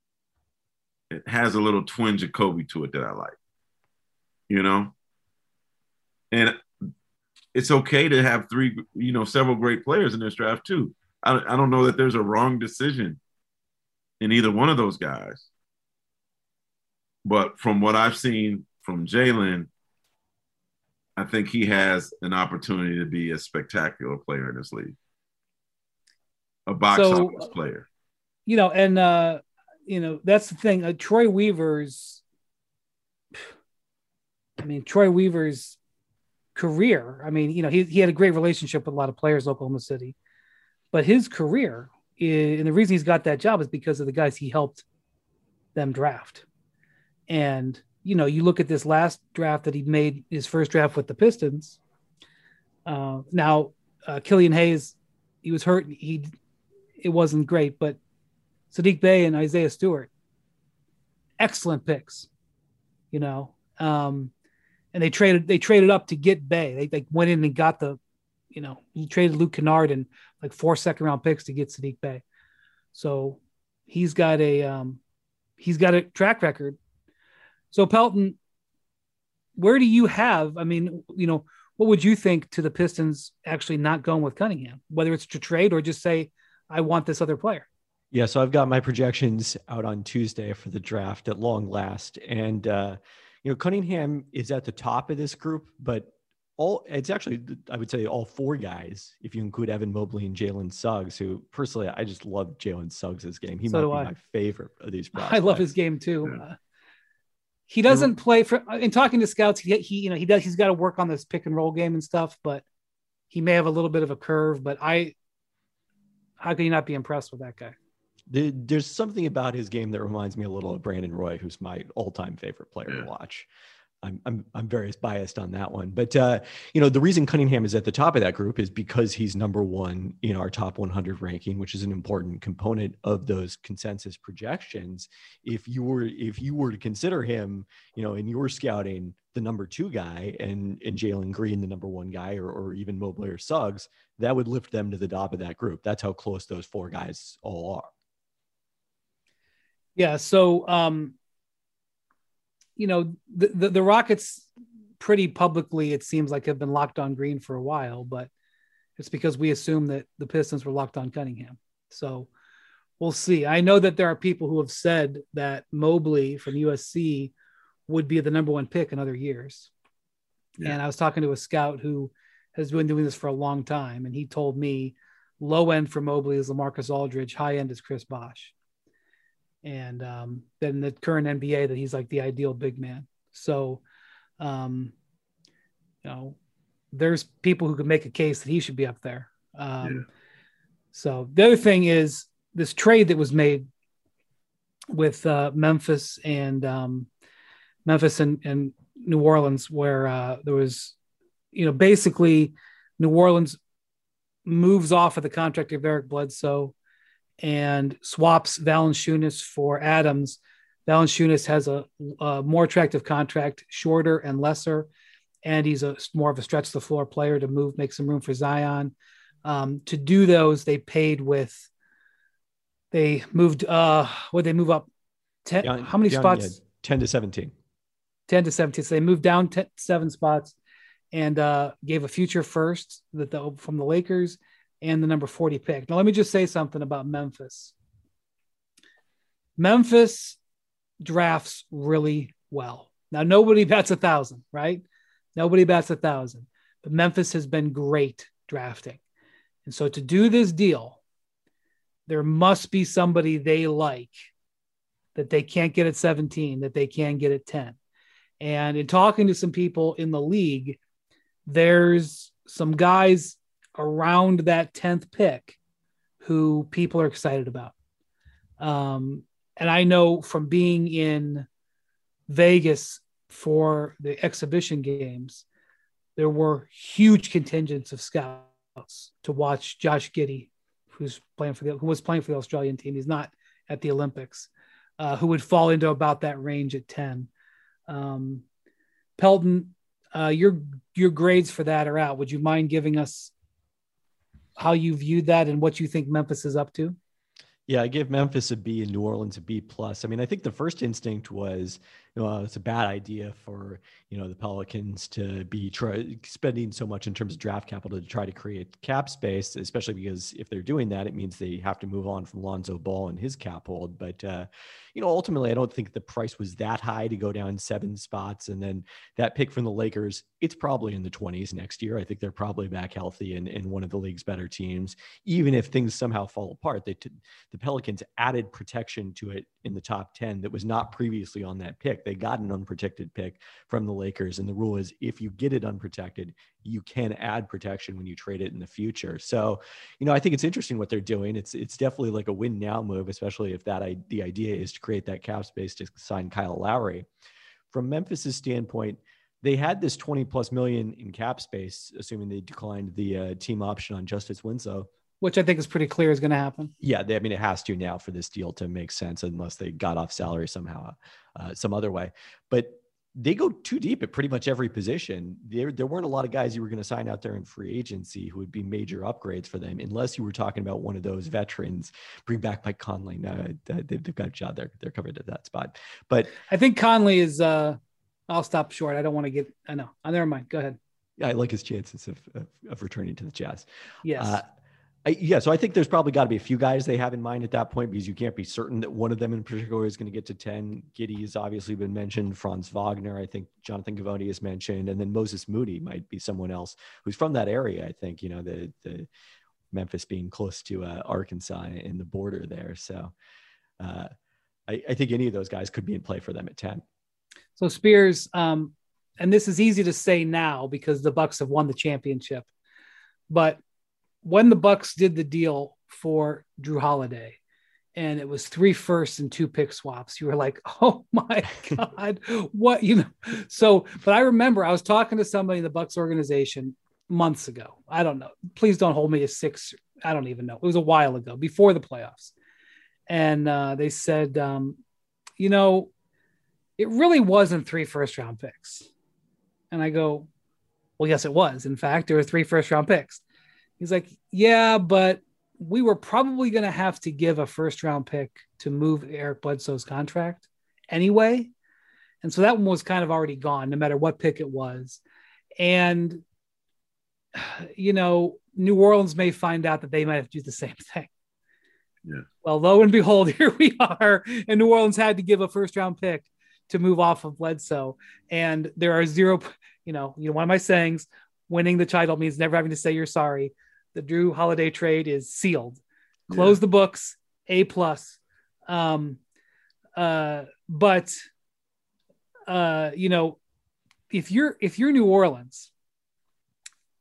It has a little twinge of Kobe to it that I like, you know? And it's okay to have three, you know, several great players in this draft too. I, I don't know that there's a wrong decision in either one of those guys. But from what I've seen from Jalen, I think he has an opportunity to be a spectacular player in this league. A box so, office player. You know, and, uh, you know, that's the thing. Uh, Troy Weaver's, I mean, Troy Weaver's career, I mean, you know, he, he had a great relationship with a lot of players in Oklahoma City, but his career, is, and the reason he's got that job is because of the guys he helped them draft. And, you know, you look at this last draft that he made, his first draft with the Pistons. Uh, now, uh, Killian Hayes, he was hurt. He, it wasn't great, but Saddiq Bey and Isaiah Stewart, excellent picks, you know. Um, and they traded they traded up to get Bey. They, they went in and got the, you know, he traded Luke Kennard and like four second round picks to get Saddiq Bey. So he's got a um, he's got a track record. So Pelton, where do you have? I mean, you know, what would you think to the Pistons actually not going with Cunningham, whether it's to trade or just say, I want this other player? Yeah, so I've got my projections out on Tuesday for the draft at long last. And, uh, you know, Cunningham is at the top of this group, but all it's actually, I would say all four guys, if you include Evan Mobley and Jalen Suggs, who personally, I just love Jalen Suggs' game. He so might be I. my favorite of these prospects. I love his game too. Yeah. Uh, he doesn't play for, in talking to scouts, he, he, you know, he does, he's got to work on this pick and roll game and stuff, but he may have a little bit of a curve, but I, how can you not be impressed with that guy? There's something about his game that reminds me a little of Brandon Roy, who's my all-time favorite player Yeah. to watch. I'm I'm I'm very biased on that one, but uh, you know, the reason Cunningham is at the top of that group is because he's number one in our top one hundred ranking, which is an important component of those consensus projections. If you were if you were to consider him, you know, in your scouting, the number two guy, and and Jalen Green the number one guy, or or even Mobley or Suggs, that would lift them to the top of that group. That's how close those four guys all are. Yeah. So, um, you know, the, the, the Rockets pretty publicly, it seems like, have been locked on Green for a while, but it's because we assume that the Pistons were locked on Cunningham. So we'll see. I know that there are people who have said that Mobley from U S C would be the number one pick in other years. Yeah. And I was talking to a scout who has been doing this for a long time, and he told me low end for Mobley is LaMarcus Aldridge, high end is Chris Bosh. And um, then the current N B A, that he's like the ideal big man. So, um, you know, there's people who could make a case that he should be up there. Um, Yeah. So the other thing is this trade that was made with uh, Memphis and um, Memphis and, and New Orleans, where uh, there was, you know, basically New Orleans moves off of the contract of Eric Bledsoe and swaps Valanciunas for Adams. Valanciunas has a, a more attractive contract, shorter and lesser, and he's a more of a stretch the floor player to move, make some room for Zion. Um, to do those, they paid with, they moved, uh, what they move up? ten, Beyond, how many beyond, spots? yeah, ten to seventeen. ten to seventeen. So they moved down ten, seven spots and uh, gave a future first that the, from the Lakers and the number forty pick. Now, let me just say something about Memphis. Memphis drafts really well. Now, nobody bats a thousand, right? Nobody bats a thousand, but Memphis has been great drafting. And so to do this deal, there must be somebody they like that they can't get at seventeen, that they can get at ten. And in talking to some people in the league, there's some guys around that tenth pick who people are excited about. Um, and I know from being in Vegas for the exhibition games, there were huge contingents of scouts to watch Josh Giddey, who's playing for the, who was playing for the Australian team. He's not at the Olympics, uh, who would fall into about that range at ten. Um, Pelton, uh, your, your grades for that are out. Would you mind giving us how you viewed that and what you think Memphis is up to? Yeah, I gave Memphis a B and New Orleans a B plus. I mean, I think the first instinct was, you know, it's a bad idea for, you know, the Pelicans to be try, spending so much in terms of draft capital to try to create cap space, especially because if they're doing that, it means they have to move on from Lonzo Ball and his cap hold. But, uh, you know, ultimately, I don't think the price was that high to go down seven spots. And then that pick from the Lakers, it's probably in the twenties next year. I think they're probably back healthy and, and one of the league's better teams. Even if things somehow fall apart, they t- the Pelicans added protection to it in the top ten that was not previously on that pick. They got an unprotected pick from the Lakers. And the rule is if you get it unprotected, you can add protection when you trade it in the future. So, you know, I think it's interesting what they're doing. It's it's definitely like a win now move, especially if that I, the idea is to create that cap space to sign Kyle Lowry. From Memphis's standpoint, they had this twenty plus million in cap space, assuming they declined the uh, team option on Justice Winslow. Which I think is pretty clear is going to happen. Yeah, they, I mean, it has to now for this deal to make sense unless they got off salary somehow, uh, some other way. But they go too deep at pretty much every position. There, there weren't a lot of guys you were going to sign out there in free agency who would be major upgrades for them, unless you were talking about one of those veterans. Bring back Mike Conley. No, they've got a job there. They're covered at that spot. But I think Conley is. Uh, I'll stop short. I don't want to get. I know. Oh, never mind. Go ahead. I like his chances of of, of returning to the Jazz. Yes. Uh, I, yeah, so I think there's probably got to be a few guys they have in mind at that point because you can't be certain that one of them in particular is going to get to ten. Giddey has obviously been mentioned. Franz Wagner, I think Jonathan Givony is mentioned. And then Moses Moody might be someone else who's from that area, I think, you know, the, the Memphis being close to uh, Arkansas and the border there. So uh, I, I think any of those guys could be in play for them at ten. So Spears, um, and this is easy to say now because the Bucks have won the championship, but when the Bucks did the deal for Drew Holiday and it was three firsts and two pick swaps, you were like, oh my God, what, you know? So, but I remember I was talking to somebody in the Bucks organization months ago. I don't know. Please don't hold me to six. I don't even know. It was a while ago before the playoffs. And uh, they said, um, you know, it really wasn't three first round picks. And I go, well, yes, it was. In fact, there were three first round picks. He's like, yeah, but we were probably going to have to give a first round pick to move Eric Bledsoe's contract anyway. And so that one was kind of already gone, no matter what pick it was. And, you know, New Orleans may find out that they might have to do the same thing. Yeah. Well, lo and behold, here we are. And New Orleans had to give a first round pick to move off of Bledsoe. And there are zero, you know, you know, one of my sayings, winning the title means never having to say you're sorry. The Drew Holiday trade is sealed. Close yeah. the books, A plus. Um, uh, but uh, you know, if you're if you're New Orleans,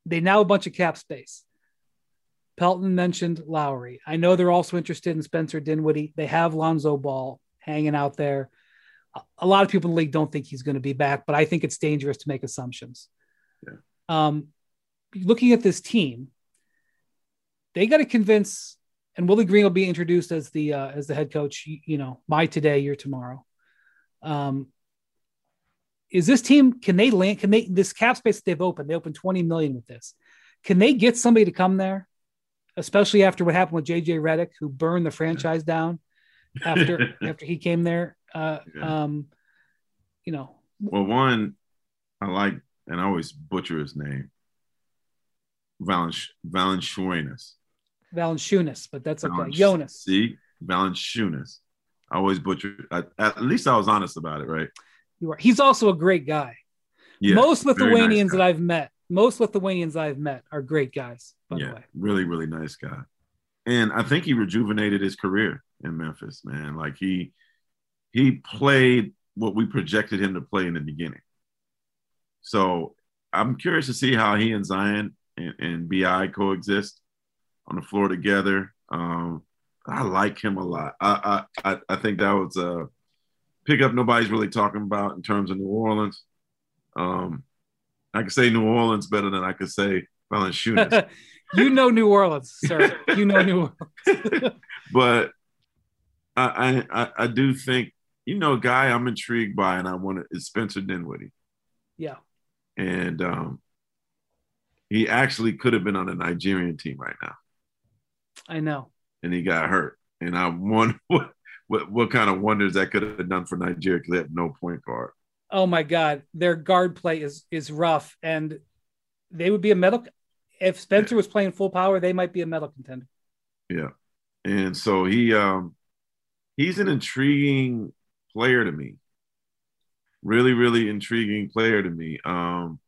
they now have a bunch of cap space. Pelton mentioned Lowry. I know they're also interested in Spencer Dinwiddie. They have Lonzo Ball hanging out there. A lot of people in the league don't think he's going to be back, but I think it's dangerous to make assumptions. Yeah. Um, looking at this team, they got to convince, and Willie Green will be introduced as the uh, as the head coach. You, you know, my today, your tomorrow. Um, is this team? Can they land? Can they this cap space that they've opened? They opened twenty million with this. Can they get somebody to come there, especially after what happened with J J Redick, who burned the franchise down after after he came there? Uh, yeah. um, you know. Well, one, I like, and I always butcher his name, Valensh- Valanciunas. Valanciunas, but that's okay. Valenci- Jonas. See, Valanciunas. I always butcher. I, at least I was honest about it, right? You are. He's also a great guy. Yeah, most Lithuanians nice that I've met, most Lithuanians I've met are great guys. By yeah, the way, really, really nice guy. And I think he rejuvenated his career in Memphis, man. Like he, he played what we projected him to play in the beginning. So I'm curious to see how he and Zion and, and B I coexist on the floor together. Um, I like him a lot. I, I I think that was a pickup nobody's really talking about in terms of New Orleans. Um, I could say New Orleans better than I could say Valanciunas. You know New Orleans, sir. You know New Orleans. But I, I I do think, you know, a guy I'm intrigued by, and I want to, is Spencer Dinwiddie. Yeah. And um, he actually could have been on a Nigerian team right now. I know. And he got hurt. And I wonder what, what, what kind of wonders that could have done for Nigeria, because they have no point guard. Oh, my God. Their guard play is is rough. And they would be a medal. If Spencer was playing full power, they might be a medal contender. Yeah. And so he um, he's an intriguing player to me. Really, really intriguing player to me. Um,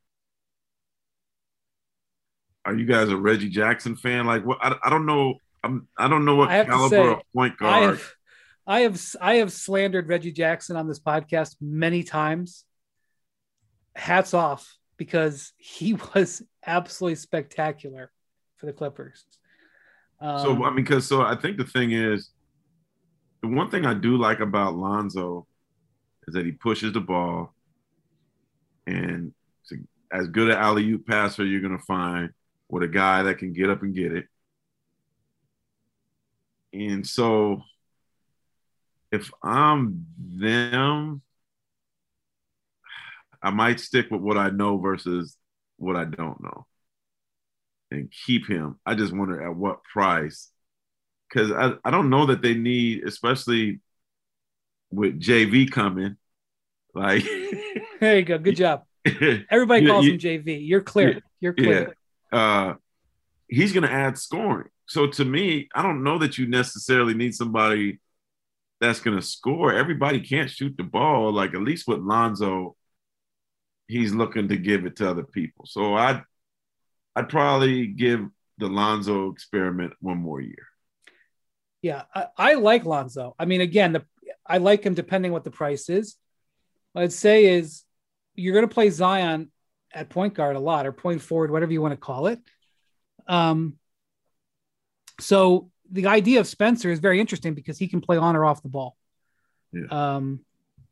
are you guys a Reggie Jackson fan? Like, what? I, I don't know. I'm. I don't know what caliber say, of point guard. I have, I have, I have slandered Reggie Jackson on this podcast many times. Hats off, because he was absolutely spectacular for the Clippers. Um, so I mean, because so I think the thing is, the one thing I do like about Lonzo is that he pushes the ball, and it's a, as good an alley-oop passer you're going to find with a guy that can get up and get it. And so if I'm them, I might stick with what I know versus what I don't know and keep him. I just wonder at what price, because I, I don't know that they need, especially with J V coming. Like, there you go. Good job. Everybody calls you, him J V. You're clear. Yeah, You're clear. Yeah. Uh, he's going to add scoring. So to me, I don't know that you necessarily need somebody that's going to score. Everybody can't shoot the ball. Like, at least with Lonzo, he's looking to give it to other people. So I'd, I'd probably give the Lonzo experiment one more year. Yeah, I, I like Lonzo. I mean, again, the, I like him depending what the price is. What I'd say is you're going to play Zion at point guard a lot, or point forward, whatever you want to call it. Um, so the idea of Spencer is very interesting because he can play on or off the ball. Yeah. Um,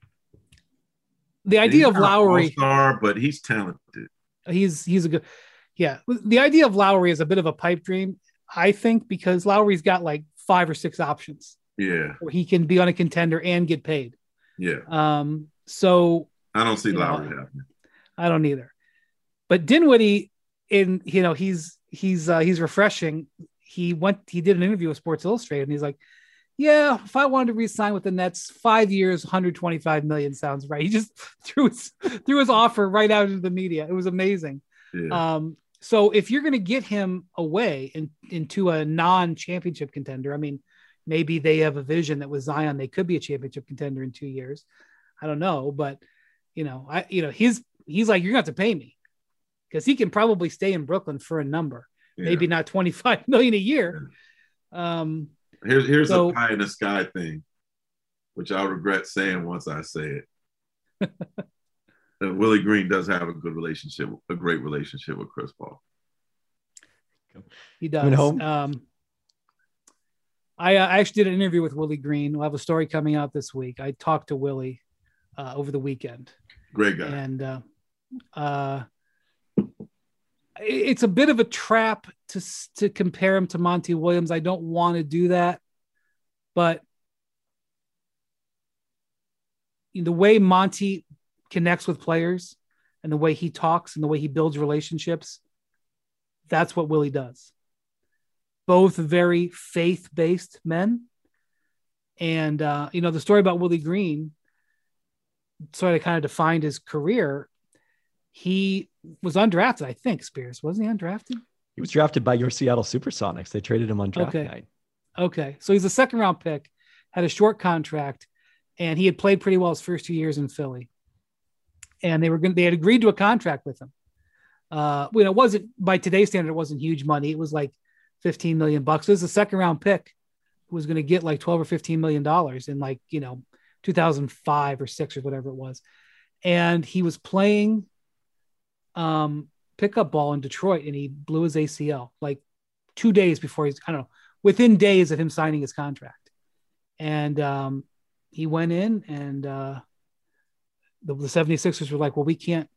the idea he's of Lowry, all-star, but he's talented. He's he's a good, yeah. The idea of Lowry is a bit of a pipe dream, I think, because Lowry's got like five or six options. Yeah, where he can be on a contender and get paid. Yeah. Um. So I don't see Lowry know, happening. I don't either. But Dinwiddie, in you know, he's he's uh, he's refreshing. He went. He did an interview with Sports Illustrated, and he's like, "Yeah, if I wanted to re-sign with the Nets, five years, one hundred twenty-five million sounds right." He just threw his threw his offer right out into the media. It was amazing. Yeah. Um. So if you're going to get him away in, into a non-championship contender, I mean, maybe they have a vision that with Zion they could be a championship contender in two years. I don't know, but you know, I you know he's he's like, you're going to have to pay me, because he can probably stay in Brooklyn for a number, yeah. maybe not twenty-five million a year. Yeah. Um, here's here's so, a pie in the sky thing, which I'll regret saying once I say it. Willie Green does have a good relationship, a great relationship with Chris Paul. He does. Coming home. Um, I, uh, I actually did an interview with Willie Green. We'll have a story coming out this week. I talked to Willie uh, over the weekend. Great guy. And uh, uh, it's a bit of a trap to to compare him to Monty Williams. I don't want to do that, but the way Monty connects with players and the way he talks and the way he builds relationships, that's what Willie does. Both very faith-based men. And, uh, you know, the story about Willie Green sort of kind of defined his career. He was undrafted, I think, Spears. Wasn't he undrafted? He was drafted by your Seattle Supersonics. They traded him on draft okay. night. Okay. So he's a second round pick, had a short contract, and he had played pretty well his first two years in Philly. And they were going they had agreed to a contract with him. Uh, you know, it wasn't, by today's standard, it wasn't huge money. It was like fifteen million bucks. It was a second round pick who was going to get like twelve or fifteen million dollars in like, you know, two thousand five or six or whatever it was. And he was playing um, pickup ball in Detroit and he blew his A C L like two days before he's, I don't know, within days of him signing his contract. And um, he went in and uh, the, the seventy-sixers were like, well, we can't,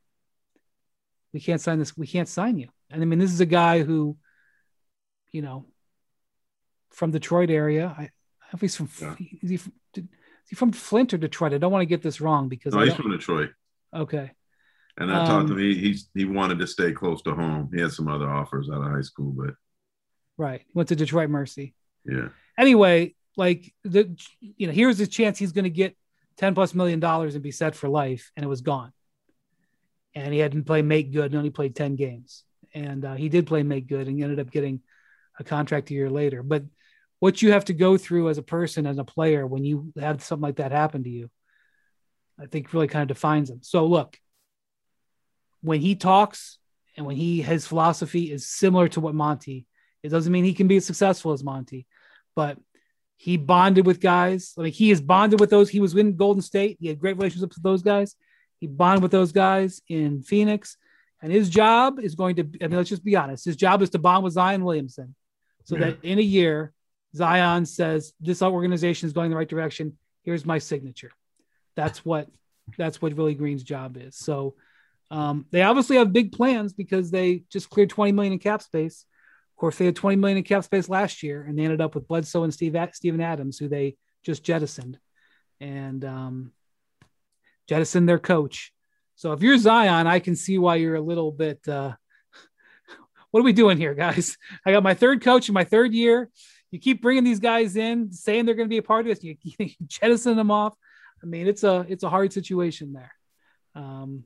we can't sign this. We can't sign you. And I mean, this is a guy who, you know, from Detroit area. I, I don't know if he's from, yeah. is, he from is he from Flint or Detroit? I don't want to get this wrong because no, he's from Detroit. Okay. And I um, talked to him. He, he's, he wanted to stay close to home. He had some other offers out of high school, but. Right. Went to Detroit Mercy. Yeah. Anyway, like the, you know, here's his chance. He's going to get ten plus million dollars and be set for life. And it was gone. And he hadn't played make good and only played ten games. And uh, he did play make good and he ended up getting a contract a year later. But what you have to go through as a person, as a player, when you have something like that happen to you, I think really kind of defines him. So look, when he talks and when he, his philosophy is similar to what Monty, it doesn't mean he can be as successful as Monty, but he bonded with guys. Like he is bonded with those. He was in Golden State. He had great relationships with those guys. He bonded with those guys in Phoenix, and his job is going to, I mean, let's just be honest. His job is to bond with Zion Williamson so yeah. that in a year, Zion says, this organization is going in the right direction. Here's my signature. That's what, that's what Willie Green's job is. So um, they obviously have big plans because they just cleared twenty million in cap space. Of course, they had twenty million in cap space last year, and they ended up with Bledsoe and Steve, Steven Adams, who they just jettisoned and um, jettisoned their coach. So if you're Zion, I can see why you're a little bit, uh, what are we doing here, guys? I got my third coach in my third year. You keep bringing these guys in, saying they're going to be a part of this. You, you jettison them off. I mean, it's a it's a hard situation there. Um,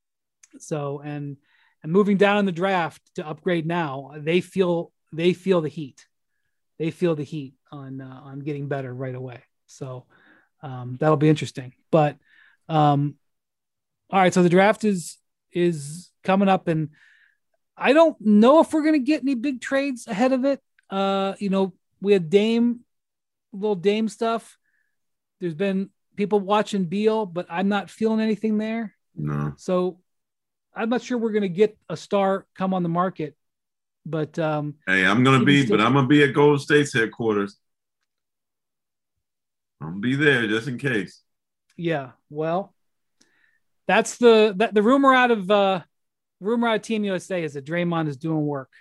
so and and moving down in the draft to upgrade now, they feel they feel the heat. They feel the heat on uh, on getting better right away. So um, that'll be interesting. But um, all right, so the draft is is coming up, and I don't know if we're going to get any big trades ahead of it. Uh, you know. We had Dame, little Dame stuff. There's been people watching Beal, but I'm not feeling anything there. No. So I'm not sure we're going to get a star come on the market. But um, hey, I'm going to be, still- but I'm going to be at Golden State's headquarters. I'm going to be there just in case. Yeah. Well, that's the that the rumor out of uh, rumor out of Team U S A is that Draymond is doing work.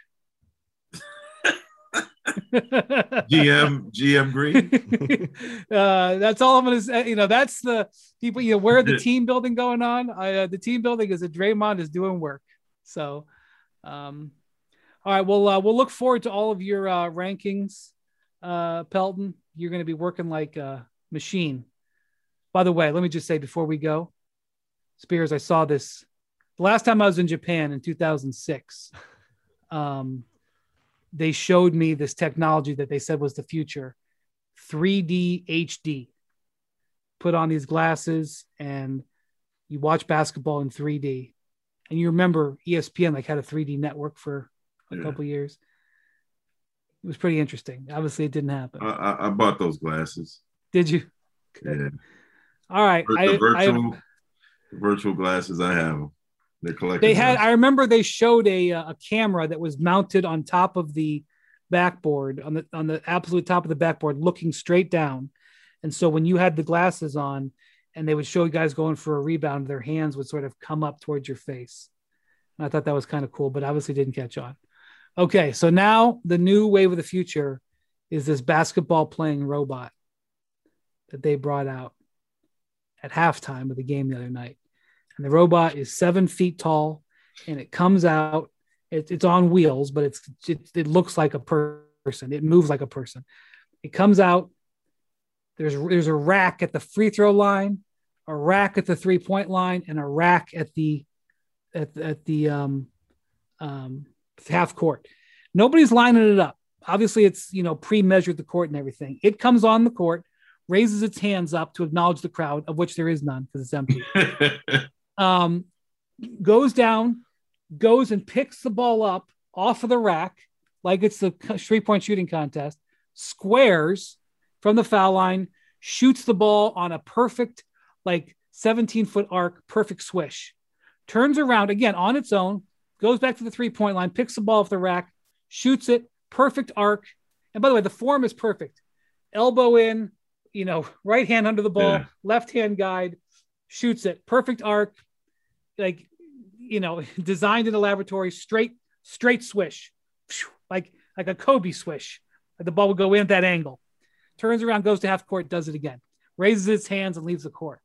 G M G M Green. uh, that's all I'm gonna say. You know, that's the people. You know, where the team building going on. I, uh, the team building is that Draymond is doing work. So, um, all right. Well, uh, we'll look forward to all of your uh, rankings, uh, Pelton. You're going to be working like a machine. By the way, let me just say before we go, Spears, I saw this the last time I was in Japan in two thousand six. Um. They showed me this technology that they said was the future, three D H D. Put on these glasses and you watch basketball in three D. And you remember E S P N like had a three D network for a yeah. couple of years. It was pretty interesting. Obviously, it didn't happen. I, I bought those glasses. Did you? Yeah. All right. The I, virtual, I, the virtual glasses, I have them. They're collecting. They had. glasses. I remember they showed a a camera that was mounted on top of the backboard on the on the absolute top of the backboard, looking straight down. And so when you had the glasses on and they would show you guys going for a rebound, their hands would sort of come up towards your face. And I thought that was kind of cool, but obviously didn't catch on. Okay, so now the new wave of the future is this basketball playing robot that they brought out at halftime of the game the other night. And the robot is seven feet tall, and it comes out. It, it's on wheels, but it's it, it looks like a person. It moves like a person. It comes out. There's there's a rack at the free throw line, a rack at the three point line, and a rack at the at at the um, um, half court. Nobody's lining it up. Obviously, it's you know pre-measured the court and everything. It comes on the court, raises its hands up to acknowledge the crowd, of which there is none because it's empty. um, goes down, goes and picks the ball up off of the rack like it's the three-point shooting contest, squares from the foul line, shoots the ball on a perfect, like seventeen-foot arc, perfect swish. Turns around, again, on its own, goes back to the three-point line, picks the ball off the rack, shoots it, perfect arc. And by the way, the form is perfect. Elbow in, you know, right hand under the ball, yeah. Left hand guide, shoots it, perfect arc, like, you know, designed in a laboratory, straight, straight swish, like, like a Kobe swish. The ball would go in at that angle. Turns around, goes to half court, does it again. Raises its hands and leaves the court.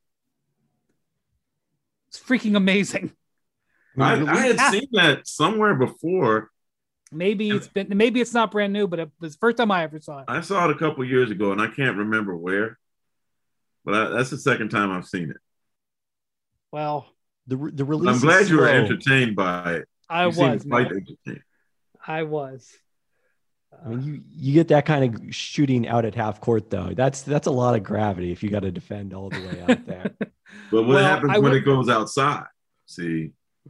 It's freaking amazing. I, I had yeah. seen that somewhere before. Maybe it's been, maybe it's not brand new, but it was the first time I ever saw it. I saw it a couple years ago, and I can't remember where. But I, that's the second time I've seen it. Well, the the release. I'm glad you were entertained by it. I you was. Quite entertained. I was. I mean, you, you get that kind of shooting out at half court, though. That's that's a lot of gravity if you got to defend all the way out there. But what well, happens I when would, it goes outside? See?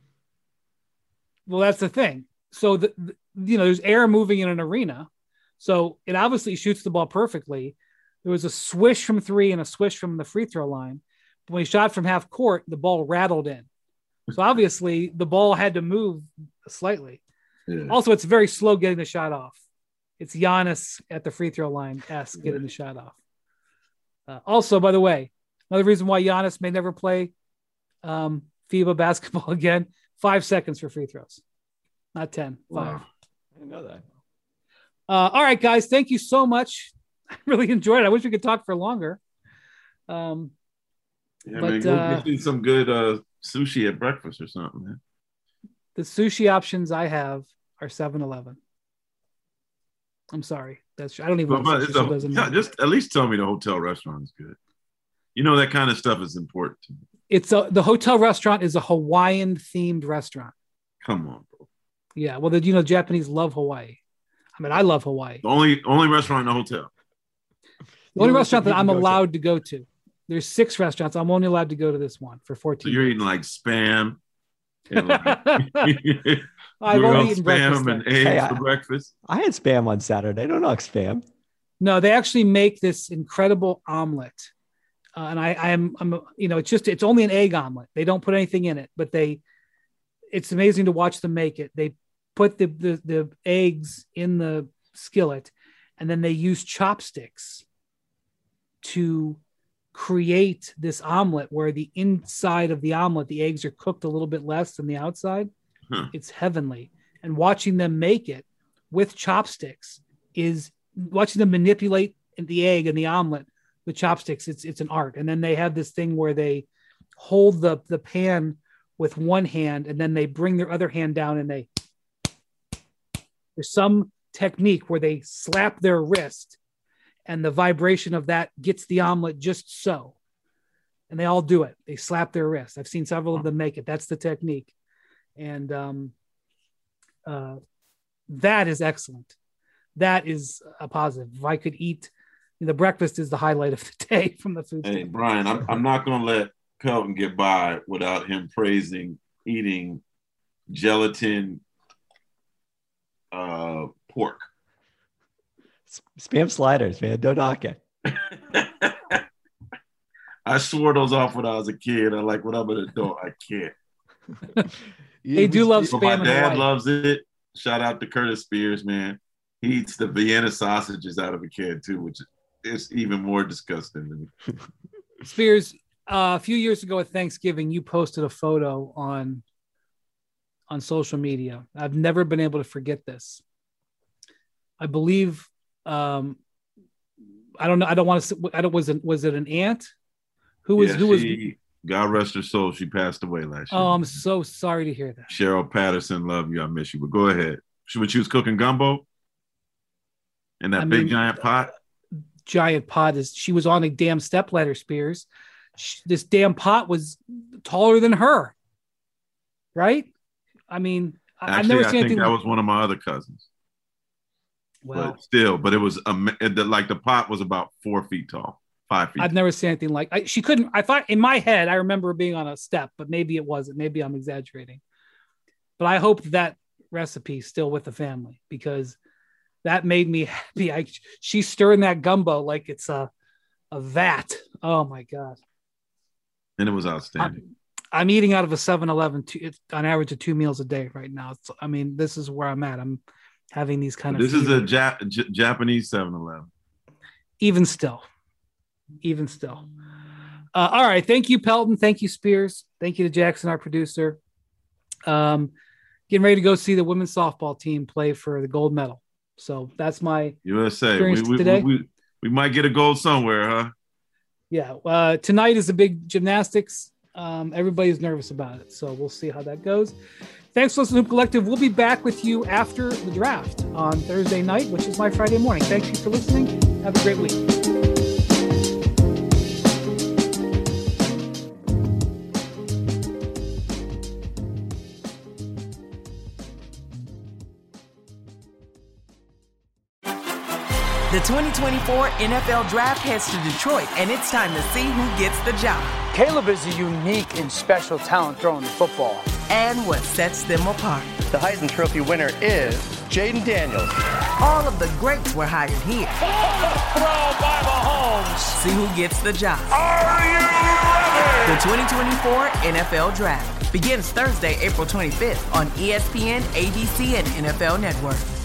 Well, that's the thing. So, the, the, you know, there's air moving in an arena. So it obviously shoots the ball perfectly. There was a swish from three and a swish from the free throw line. But when he shot from half court, the ball rattled in. So obviously the ball had to move slightly. Yeah. Also, it's very slow getting the shot off. It's Giannis at the free throw line esque getting the shot off. Uh, also, by the way, another reason why Giannis may never play um, FIBA basketball again, five seconds for free throws. Not ten, five. Wow. I didn't know that. Uh, all right, guys, thank you so much. I really enjoyed it. I wish we could talk for longer. Um, yeah, but, man, go uh, get you some good uh, sushi at breakfast or something, man. The sushi options I have are seven eleven. I'm sorry. That's I don't even. But, but a, doesn't yeah, just at least tell me the hotel restaurant is good. You know that kind of stuff is important to me. It's a the hotel restaurant is a Hawaiian themed restaurant. Come on, bro. Yeah, well, did you know Japanese love Hawaii? I mean, I love Hawaii. The only only restaurant in the hotel. The only restaurant that I'm allowed to go to. There's six restaurants. I'm only allowed to go to this one for fourteen. So you're eating like spam. And like, I've only eaten spam and eggs hey, I, for breakfast. I had spam on Saturday. I don't know spam. No, they actually make this incredible omelet, uh, and I, I'm, I'm, you know, it's just it's only an egg omelet. They don't put anything in it, but they, it's amazing to watch them make it. They put the the, the eggs in the skillet, and then they use chopsticks to create this omelet where the inside of the omelet, the eggs are cooked a little bit less than the outside. Huh. It's heavenly. And watching them make it with chopsticks is watching them manipulate the egg and the omelet with chopsticks. It's, it's an art. And then they have this thing where they hold the, the pan with one hand and then they bring their other hand down and they, there's some technique where they slap their wrist and the vibration of that gets the omelet just so. And they all do it. They slap their wrist. I've seen several of them make it. That's the technique. And um, uh, that is excellent. That is a positive. If I could eat, the breakfast is the highlight of the day from the food. Hey, stand. Brian, I'm, I'm not going to let Kelton get by without him praising eating gelatin uh, pork. Spam sliders, man. Don't knock it. I swore those off when I was a kid. I like when I'm an adult, I can't. They do love but spam. My dad loves it. Shout out to Curtis Spears, man. he eats the Vienna sausages out of a can too, which is even more disgusting than me. Spears, uh, a few years ago at Thanksgiving, you posted a photo on on social media. I've never been able to forget this. I believe, um, I don't know. I don't want to. I don't. Was it was it an aunt? Who was yeah, who she, was? God rest her soul. She passed away last year. Oh, I'm so sorry to hear that. Cheryl Patterson, love you. I miss you. But go ahead. She when she was cooking gumbo in that I big mean, giant pot. Giant pot is. She was on a damn stepladder, Spears. She, this damn pot was taller than her. Right? I mean, Actually, I've never I seen think anything. That was one of my other cousins. Well, but still, but it was um, like the pot was about four feet tall, five feet. I've tall. never seen anything like. I, she couldn't. I thought in my head, I remember being on a step, but maybe it wasn't. Maybe I'm exaggerating. But I hope that recipe is still with the family because that made me happy. I, she's stirring that gumbo like it's a a vat. Oh my god! And it was outstanding. I'm, I'm eating out of a seven eleven two, on average of two meals a day right now. It's, I mean, this is where I'm at. I'm having these kind this of. This is a Jap- J- Japanese seven eleven. Even still, even still. Uh, all right. Thank you, Pelton. Thank you, Spears. Thank you to Jackson, our producer. Um, getting ready to go see the women's softball team play for the gold medal. So that's my U S A. We, we, today. We, we, we might get a gold somewhere, huh? Yeah. Uh, tonight is a big gymnastics. Um, everybody's nervous about it. So we'll see how that goes. Thanks for listening to Hoop Collective. We'll be back with you after the draft on Thursday night, which is my Friday morning. Thank you for listening. Have a great week. The twenty twenty-four N F L Draft heads to Detroit, and it's time to see who gets the job. Caleb is a unique and special talent throwing the football. And what sets them apart. The Heisman Trophy winner is Jaden Daniels. All of the greats were hired here. Throw by Mahomes. See who gets the job. Are you ready? The twenty twenty-four N F L Draft begins Thursday, April twenty-fifth on E S P N, A B C, and N F L Network.